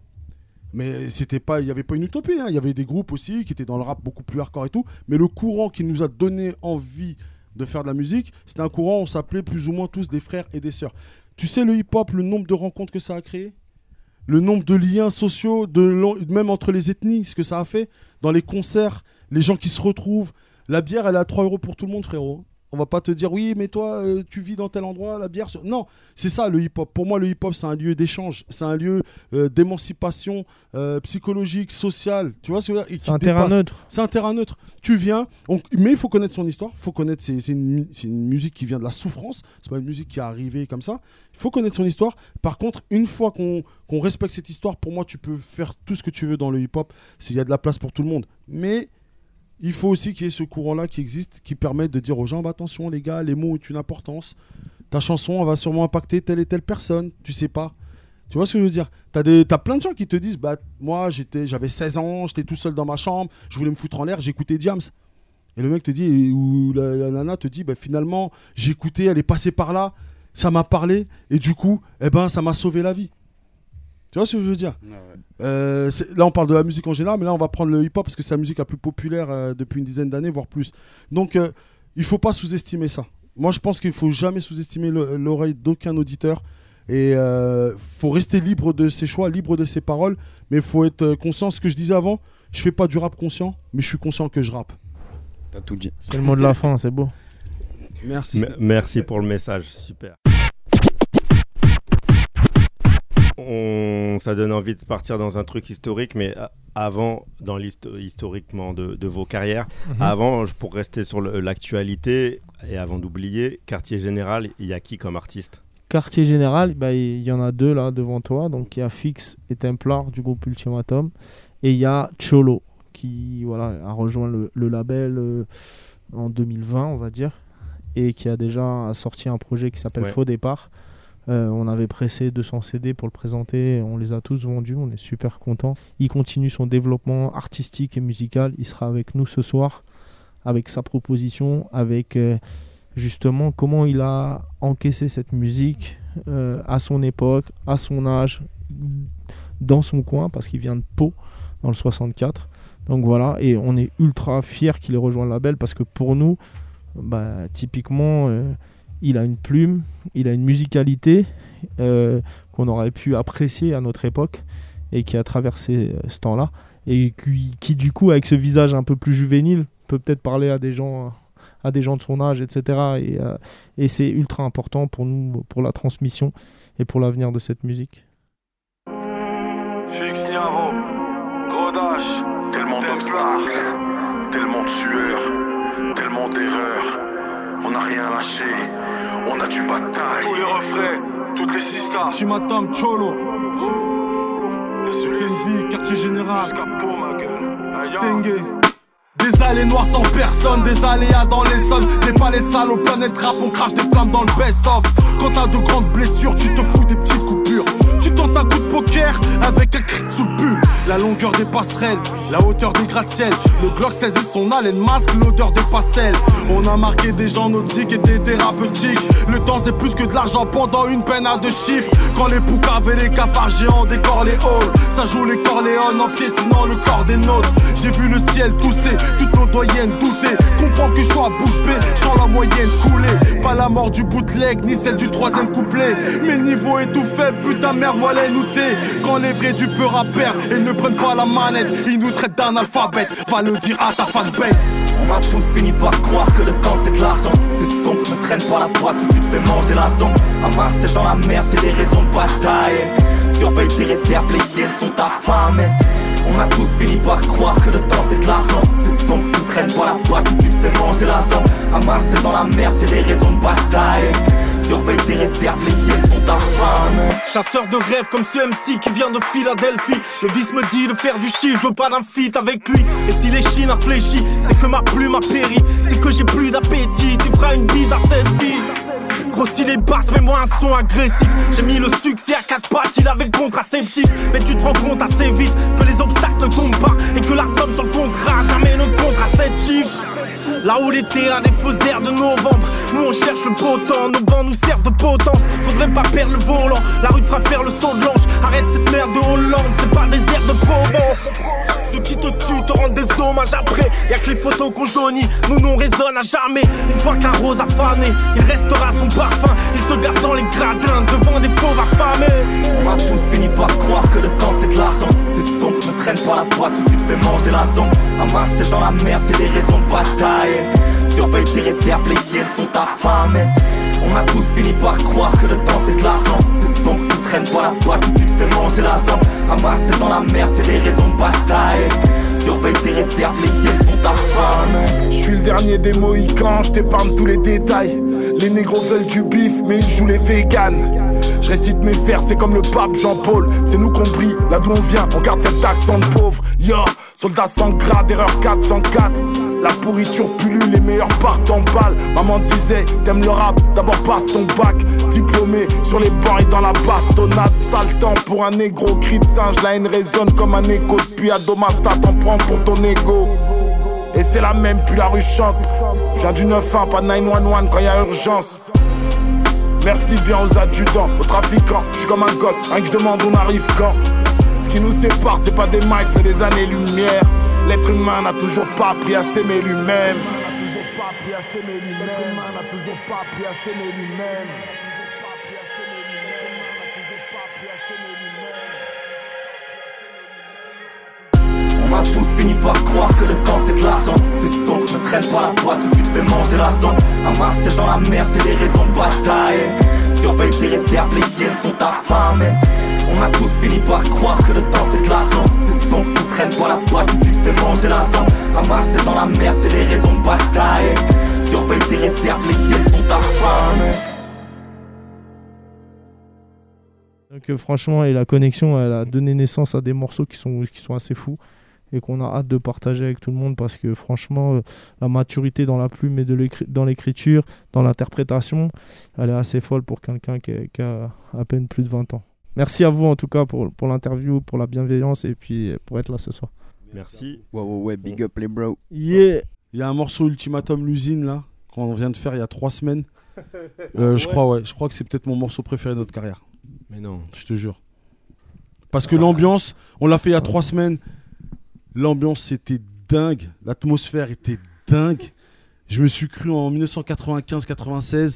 Mais c'était pas, il y avait pas une utopie, hein. Il y avait des groupes aussi qui étaient dans le rap beaucoup plus hardcore et tout. Mais le courant qui nous a donné envie de faire de la musique, c'était un courant, on s'appelait plus ou moins tous des frères et des sœurs. Tu sais, le hip-hop, le nombre de rencontres que ça a créé, le nombre de liens sociaux, même entre les ethnies, ce que ça a fait, dans les concerts, les gens qui se retrouvent. La bière, elle est à 3 € pour tout le monde, frérot. On va pas te dire, oui, mais toi, tu vis dans tel endroit, la bière... Non, c'est ça le hip-hop. Pour moi, le hip-hop, c'est un lieu d'échange, c'est un lieu d'émancipation psychologique, sociale. Tu vois ce que je veux dire ?
C'est un terrain neutre.
C'est un terrain neutre. Tu viens, mais il faut connaître son histoire. Il faut connaître, c'est une musique qui vient de la souffrance. C'est pas une musique qui est arrivée comme ça. Il faut connaître son histoire. Par contre, une fois qu'on respecte cette histoire, pour moi, tu peux faire tout ce que tu veux dans le hip-hop. Il y a de la place pour tout le monde. Mais... il faut aussi qu'il y ait ce courant-là qui existe, qui permet de dire aux gens, bah, attention les gars, les mots ont une importance. Ta chanson, elle va sûrement impacter telle et telle personne, tu sais pas. Tu vois ce que je veux dire ? T'as plein de gens qui te disent, bah, moi j'avais 16 ans, j'étais tout seul dans ma chambre, je voulais me foutre en l'air, j'écoutais Diams. Et le mec te dit, ou la nana te dit, bah, finalement, j'ai écouté, elle est passée par là, ça m'a parlé, et du coup, eh ben, ça m'a sauvé la vie. Tu vois ce que je veux dire ? Là, on parle de la musique en général, mais là, on va prendre le hip-hop parce que c'est la musique la plus populaire depuis une dizaine d'années, voire plus. Donc, il ne faut pas sous-estimer ça. Moi, je pense qu'il ne faut jamais sous-estimer l'oreille d'aucun auditeur. Et faut rester libre de ses choix, libre de ses paroles. Mais il faut être conscient. Ce que je disais avant, je ne fais pas du rap conscient, mais je suis conscient que je rappe.
T'as tout dit.
C'est le mot de la fin, c'est beau.
Merci.
Merci pour le message, super. Ça donne envie de partir dans un truc historique, mais avant, dans historiquement de vos carrières, avant, pour rester sur l'actualité et avant d'oublier, Quartier Général, il y a qui comme artiste ?
Quartier Général, bah, il y en a deux là devant toi. Donc il y a Fix et Templar du groupe Ultimatum, et il y a Cholo qui a rejoint le label en 2020, on va dire, et qui a déjà sorti un projet qui s'appelle Faux Départ. On avait pressé 200 CD pour le présenter, on les a tous vendus, on est super contents. Il continue son développement artistique et musical, il sera avec nous ce soir avec sa proposition, avec justement comment il a encaissé cette musique à son époque, à son âge, dans son coin, parce qu'il vient de Pau, dans le 64. Donc voilà, et on est ultra fiers qu'il ait rejoint le label, parce que pour nous, typiquement... il a une plume, il a une musicalité qu'on aurait pu apprécier à notre époque et qui a traversé ce temps-là et qui du coup avec ce visage un peu plus juvénile peut peut-être parler à des gens de son âge, etc. Et c'est ultra important pour nous, pour la transmission et pour l'avenir de cette musique.
Fix Niavo, Grodage, tellement d'obstacles, tellement de sueur, tellement d'erreurs. On n'a rien lâché, on a du bataille. Tous les refrains, toutes les sistas.
Ultimatum, Cholo. FNV, quartier général.
Jusqu'à peau, ma gueule.
Tengue. Des allées noires sans personne, des aléas dans les zones, des palettes sales aux planètes rap, on crache des flammes dans le best-of. Quand t'as de grandes blessures, tu te fous des petites coupures. Tu tentes un coup de poker avec un cri sous le pull. La longueur des passerelles, la hauteur des gratte-ciel. Le Glock saisit son haleine, masque l'odeur des pastels. On a marqué des gens nautiques et des thérapeutiques. Le temps c'est plus que de l'argent pendant une peine à 2 chiffres. Quand les poucaves et les cafards géants décorent les halls, ça joue les Corléones en piétinant le corps des nôtres. J'ai vu le ciel tousser, toutes nos doyennes douter. Comprends que je suis à bouche bée, sans la moyenne couler. Pas la mort du bootleg, ni celle du 3ème couplet. Mais le niveau est tout faible, putain merde voilà nous t'es. Quand les vrais du peur à perdre et ne prennent pas la manette, ils nous traitent d'analphabète, va le dire à ta fanbase.
On a tous fini par croire que le temps c'est de l'argent. C'est sombre, ne traîne pas la boîte où tu te fais manger la jambe. À marche c'est dans la merde, j'ai les raisons de bataille. Surveille tes réserves, les hyènes sont affamées. On a tous fini par croire que le temps c'est de l'argent. C'est sombre, ne traîne pas la boîte où tu te fais manger la jambe. À marche c'est dans la merde, j'ai les raisons de bataille. Surveille tes réserves, les hyènes sont affamées.
Chasseur de rêves comme ce MC qui vient de Philadelphie. Le vice me dit de faire du chiffre, je veux pas d'un feat avec lui. Et si les chines a fléchi, c'est que ma plume a péri. C'est que j'ai plus d'appétit, tu feras une bise à cette fille. Grossis les basses, mets-moi un son agressif. J'ai mis le succès à 4 pattes, il avait le contraceptif. Mais tu te rends compte assez vite que les obstacles ne tombent pas. Et que la somme sur le contrat jamais ne comptera 7 chiffres. Là où l'été a des faux airs de novembre, nous on cherche le beau temps, nos bancs nous servent de potence. Faudrait pas perdre le volant, la rue te fera faire le saut de l'ange. Arrête cette merde de Hollande, c'est pas des airs de Provence. Ceux qui te tuent te rendent des hommages après. Y'a que les photos qu'on jaunit, nous on résonne à jamais. Une fois qu'un rose a fané, il restera son parfum. Il se garde dans les gradins, devant des fauves affamés.
On a tous fini par croire que le temps c'est de l'argent. C'est sombre, ne traîne pas la boîte où tu te fais manger la jambe. À marche c'est dans la merde, j'ai les raisons de bataille. Surveille tes réserves, les hyènes sont affamées. On a tous fini par croire que le temps c'est de l'argent. C'est sombre, ne traîne pas la boîte où tu te fais manger la jambe. À marche c'est dans la merde, j'ai les raisons de bataille. Surveille tes réserves, les hyènes sont affamées.
Je suis le dernier des Mohicans, je t'épargne tous les détails. Les négros veulent du bif, mais ils jouent les véganes. Je récite mes vers, c'est comme le pape Jean-Paul. C'est nous qu'on brille, là d'où on vient, on garde cet accent de pauvre. Yo, soldat sans grade, erreur 404. La pourriture pullule, les meilleurs partent en balle. Maman disait, t'aimes le rap, d'abord passe ton bac. Diplômé sur les bancs et dans la bastonnade. Sale temps pour un négro, cri de singe. La haine résonne comme un écho. Depuis à Domasta, t'en prends pour ton ego. Et c'est la même, puis la rue chante. Je viens du 9-1, pas de 911 quand y'a urgence. Merci bien aux adjudants, aux trafiquants. Je suis comme un gosse, rien que je demande on arrive quand. Ce qui nous sépare, c'est pas des mics mais des années-lumière. L'être humain n'a toujours pas appris à s'aimer lui-même.
On a tous fini par croire que le temps c'est de l'argent. C'est sombre, ne traîne pas la boîte où tu te fais manger la jambe. À marche c'est dans la merde, j'ai les raisons de bataille. Surveille tes réserves, les hyènes sont affamées. On a tous fini par croire que le temps c'est de l'argent. C'est sombre, ne traîne pas la boîte où tu te fais manger la jambe. À marche c'est dans la merde, j'ai les raisons de bataille. Surveille tes réserves, les hyènes sont affamées.
Donc franchement, et la connexion, elle a donné naissance à des morceaux qui sont assez fous et qu'on a hâte de partager avec tout le monde parce que franchement, la maturité dans la plume et dans l'écriture, dans l'interprétation, elle est assez folle pour quelqu'un qui a à peine plus de 20 ans. Merci à vous en tout cas pour l'interview, pour la bienveillance et puis pour être là ce soir.
Merci.
Ouais, big up les bros.
Yeah.
Il y a un morceau Ultimatum l'usine là qu'on vient de faire il y a 3 semaines. Je crois que c'est peut-être mon morceau préféré de notre carrière.
Mais non.
Je te jure. Parce que l'ambiance, on l'a fait il y a 3 semaines. L'ambiance c'était dingue, l'atmosphère était dingue. Je me suis cru en 1995-96.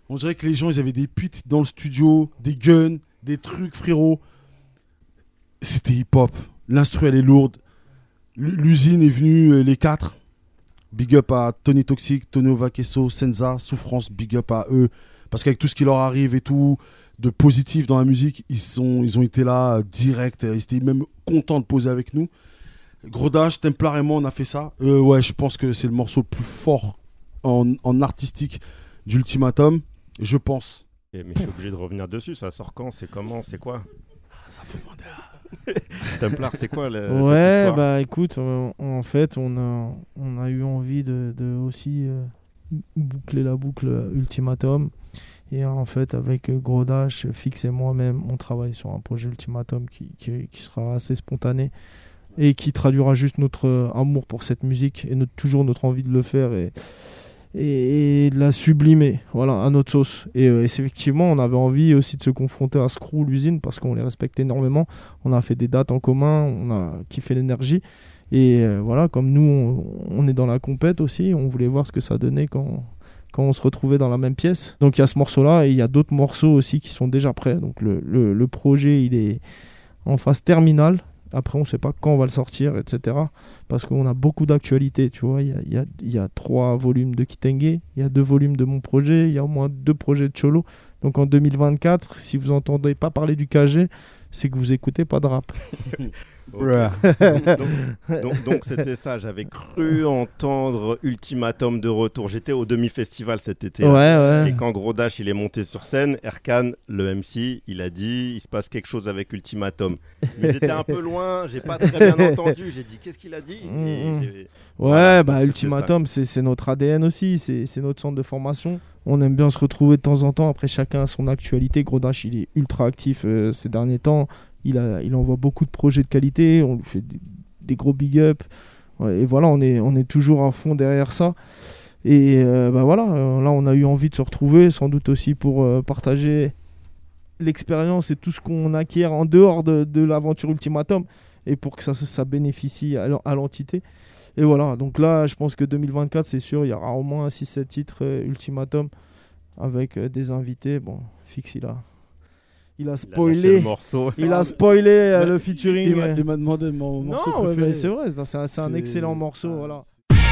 On dirait que les gens, ils avaient des putes dans le studio, des guns, des trucs, frérot. C'était hip-hop. L'instru, elle est lourde. L'usine est venue, les 4. Big up à Tony Toxic, Tonio Vaquesso, Senza, Souffrance, big up à eux. Parce qu'avec tout ce qui leur arrive et tout, de positif dans la musique, ils ont été là direct. Ils étaient même contents de poser avec nous. Gros Dash, Templar et moi, on a fait ça. Ouais, je pense que c'est le morceau le plus fort en artistique d'Ultimatum. Je pense.
Mais je suis obligé de revenir dessus. Ça sort quand? C'est comment? C'est quoi?
Ça faut demander à...
Templar, c'est quoi cette
Ouais,
histoire?
bah écoute, en fait, on a eu envie de aussi boucler la boucle Ultimatum. Et en fait, avec Gros Dash, Fix et moi-même, on travaille sur un projet Ultimatum qui sera assez spontané et qui traduira juste notre amour pour cette musique et toujours notre envie de le faire et de la sublimer, voilà, à notre sauce. Et effectivement, on avait envie aussi de se confronter à Screw, l'usine, parce qu'on les respecte énormément. On a fait des dates en commun, on a kiffé l'énergie. Et voilà, comme nous, on est dans la compète aussi, on voulait voir ce que ça donnait quand on se retrouvait dans la même pièce. Donc il y a ce morceau-là et il y a d'autres morceaux aussi qui sont déjà prêts. Donc le projet, il est en phase terminale. Après, on ne sait pas quand on va le sortir, etc. Parce qu'on a beaucoup d'actualités, tu vois. Il y a 3 volumes de Kitenge, il y a 2 volumes de mon projet, il y a au moins 2 projets de Cholo. Donc en 2024, si vous n'entendez pas parler du KG, c'est que vous écoutez pas de rap.
donc c'était ça, j'avais cru entendre Ultimatum de retour. J'étais au demi-festival cet été.
Ouais.
Et quand Gros Dash il est monté sur scène, Erkan, le MC, il a dit il se passe quelque chose avec Ultimatum. Mais j'étais un peu loin, j'ai pas très bien entendu. J'ai dit qu'est-ce qu'il a dit?
Ouais, bah Ultimatum, c'est notre ADN aussi, c'est notre centre de formation. On aime bien se retrouver de temps en temps. Après, chacun a son actualité. Gros Dash, il est ultra actif ces derniers temps. Il envoie beaucoup de projets de qualité. On lui fait des gros big up. Et voilà, on est toujours à fond derrière ça. Et bah voilà, là, on a eu envie de se retrouver, sans doute aussi pour partager l'expérience et tout ce qu'on acquiert en dehors de l'aventure Ultimatum et pour que ça bénéficie à l'entité. Et voilà, donc là, je pense que 2024, c'est sûr, il y aura au moins 6-7 titres Ultimatum avec des invités. Bon, Fix, il a spoilé le featuring.
Il m'a demandé mon morceau préféré.
Non, c'est vrai, c'est un excellent morceau, voilà.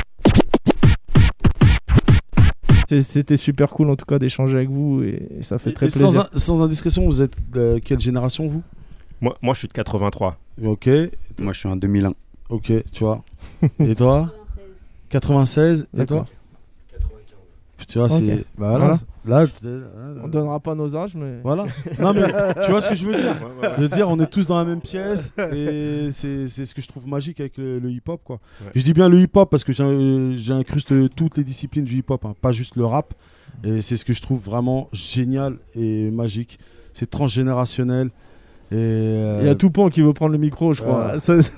C'était super cool en tout cas d'échanger avec vous et ça fait très plaisir.
Sans indiscrétion, vous êtes de quelle génération vous?
Moi je suis de 83.
Ok.
Moi je suis en 2001.
Ok, tu vois. Et toi? 96. Et toi? 95. Tu vois, c'est... Bah voilà. Là,
on donnera pas nos âges, mais...
Voilà. Non mais, tu vois ce que je veux dire? Je veux dire, on est tous dans la même pièce et c'est ce que je trouve magique avec le hip-hop, quoi. Ouais. Je dis bien le hip-hop parce que j'incruste toutes les disciplines du hip-hop, hein, pas juste le rap. Et c'est ce que je trouve vraiment génial et magique. C'est transgénérationnel. Et
il y a Toupon qui veut prendre le micro, je crois.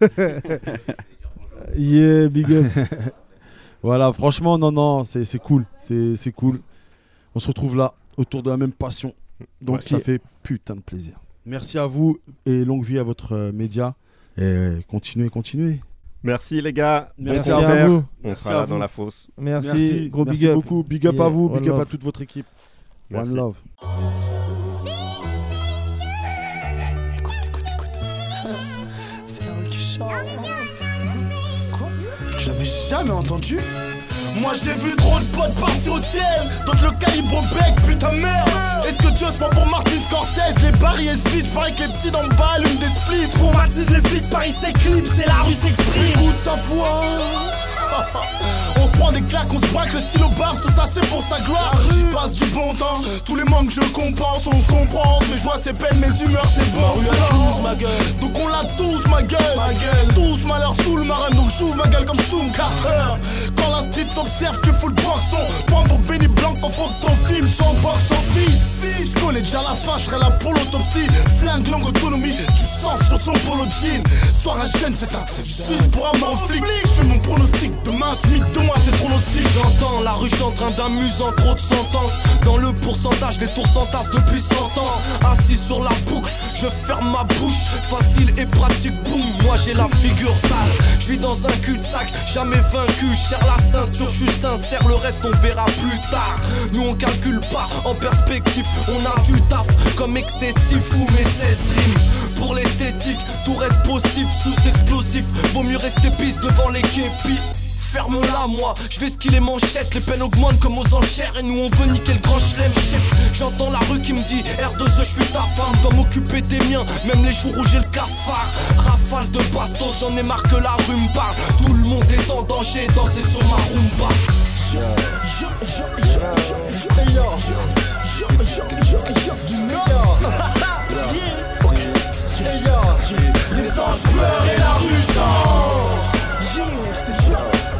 Yeah, big up.
Voilà, franchement, non, c'est cool. C'est cool. On se retrouve là, autour de la même passion. Donc ça fait putain de plaisir. Merci à vous et longue vie à votre média. Et continuez.
Merci les gars.
Merci à vous.
On sera là dans la fosse.
Merci. Gros big up.
Merci beaucoup. Big up à vous. Big up à toute votre équipe.
Merci.
One love.
Je l'avais jamais entendu. Moi j'ai vu trop de potes partir au ciel. D'autres le calibre au bec, putain merde. Est-ce que Dieu se prend pour Martin Scorsese? Les barrières vite, pareil que les petits dans le bal, une des splits. Traumatise les flics, Paris s'éclipse, c'est la rue s'exprime. Écoute sa voix. On prend des claques, on se braque, le stylo bave, tout ça c'est pour sa gloire. J'y passe du bon temps, tous les manques je compense. On se comprend, mes joies c'est peine, mes humeurs c'est bon. Ma gueule. Donc on l'a tous ma gueule. Tous malheur sous le marin, donc j'ouvre ma gueule comme Shoom Carter. Quand la street t'observe, tu fous le boxon. Prends ton Benny Blanc, t'en faut que ton film soit en box office. Je connais déjà la fin, je serai là pour l'autopsie. Flingue longue autonomie, tu sens sur son polo jean. Soir à chaîne, c'est un suisse pour un mort flic. Je fais mon pronostic, demain Smith de moi c'est trop nostalgique.
J'entends la rue, j'suis en train d'amusant, trop de sentences. Dans le pourcentage des tours s'entassent depuis 100 ans. Assis sur la boucle, je ferme ma bouche. Facile et pratique, boum, moi j'ai la figure sale. Je vis dans un cul-de-sac, jamais vaincu. Je serre la ceinture, je suis sincère, le reste on verra plus tard. Nous on calcule pas en perspective, on a du taf comme excessif ou mes 16 rimes. Pour l'esthétique, tout reste possible, sous-explosif. Vaut mieux rester pisse devant les képis. Ferme-la moi, je vais skier les manchettes. Les peines augmentent comme aux enchères et nous on veut niquer le grand chelem. J'entends la rue qui me dit R2E je suis ta femme. Dois m'occuper des miens, même les jours où j'ai le cafard. Rafale de bastos, j'en ai marre que la rue me parle. Tout le monde est en danger, danser sur ma rumba. Les anges pleurent et la rue chante. C'est ça.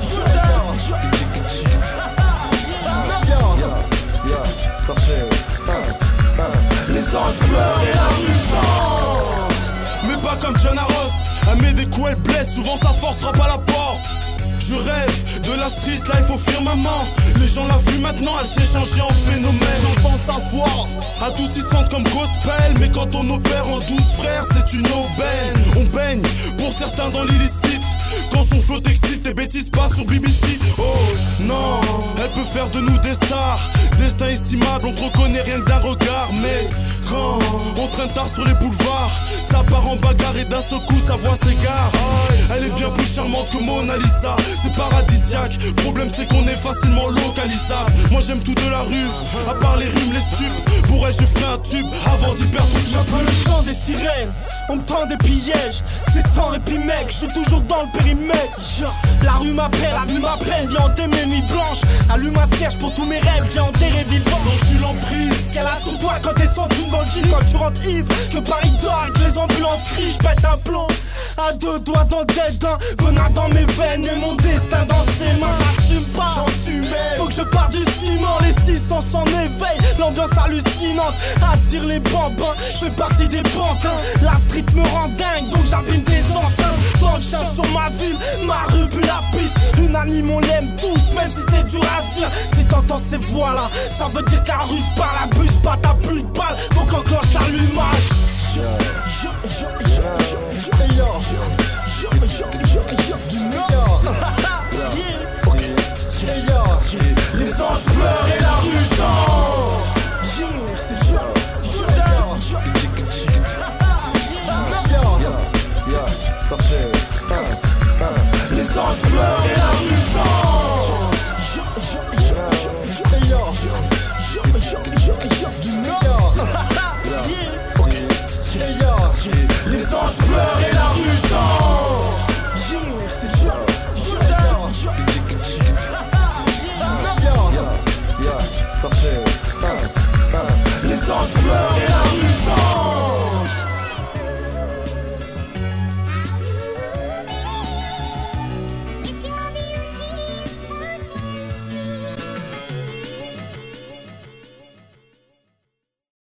Les anges pleurent et la rue chante.
Mais pas comme John Arros. Elle met des coups, elle blesse, souvent sa force frappe à la porte. Je rêve de la street life au firmament. Les gens la vue maintenant, elle s'est changée en phénomène. J'entends sa voix, adoucissante comme gospel. Mais quand on opère en 12 frères, c'est une aubaine. On baigne, pour certains dans l'illicite. Quand son flow t'excite, tes bêtises passent sur BBC. Oh non, elle peut faire de nous des stars. Destin estimable, on te reconnaît rien que d'un regard. Mais quand on traîne tard sur les boulevards, ça part en bagarre et d'un seul coup sa voix s'égare. Elle est bien plus charmante que Mona Lisa. C'est paradisiaque, problème c'est qu'on est facilement localisable. Moi j'aime tout de la rue, à part les rimes, les stupes. Pour elle je ferai un tube avant d'y perdre toute
J'entends le chant des sirènes, on me tend des pièges. C'est sans répit mec, je suis toujours dans le périmètre. La rue m'appelle, la vue m'appelle, viens hanter mes nuits blanches. Allume ma cierge pour tous mes rêves, viens enterrer des vents.
Sens-tu l'emprise
qu'elle a sur toi quand t'es sans thune dans le jean. Quand tu rentres ivre, que Paris dort et que les ambulances crient, je pète un plomb. À deux doigts dans le dedans, venin dans mes veines et mon destin dans ses mains. J'assume pas, faut que je parte du ciment. Les 600 s'en éveillent, l'ambiance hallucinante attire les bambins, je fais partie des pantins. La street me rend dingue, donc j'abîme des enceintes. Tant de chien sur ma ville, ma rue puis la piste. Unanime on l'aime tous, même si c'est dur à dire. Si t'entends ces voix là, ça veut dire que la rue par la buse, pas t'as plus de balles, faut qu'on cloche l'allumage. Les anges pleurent et la rue chante. C'est ça. Les anges pleurent et la rue chante. Les anges pleurent et la rue chante. C'est ça. Les anges pleurent.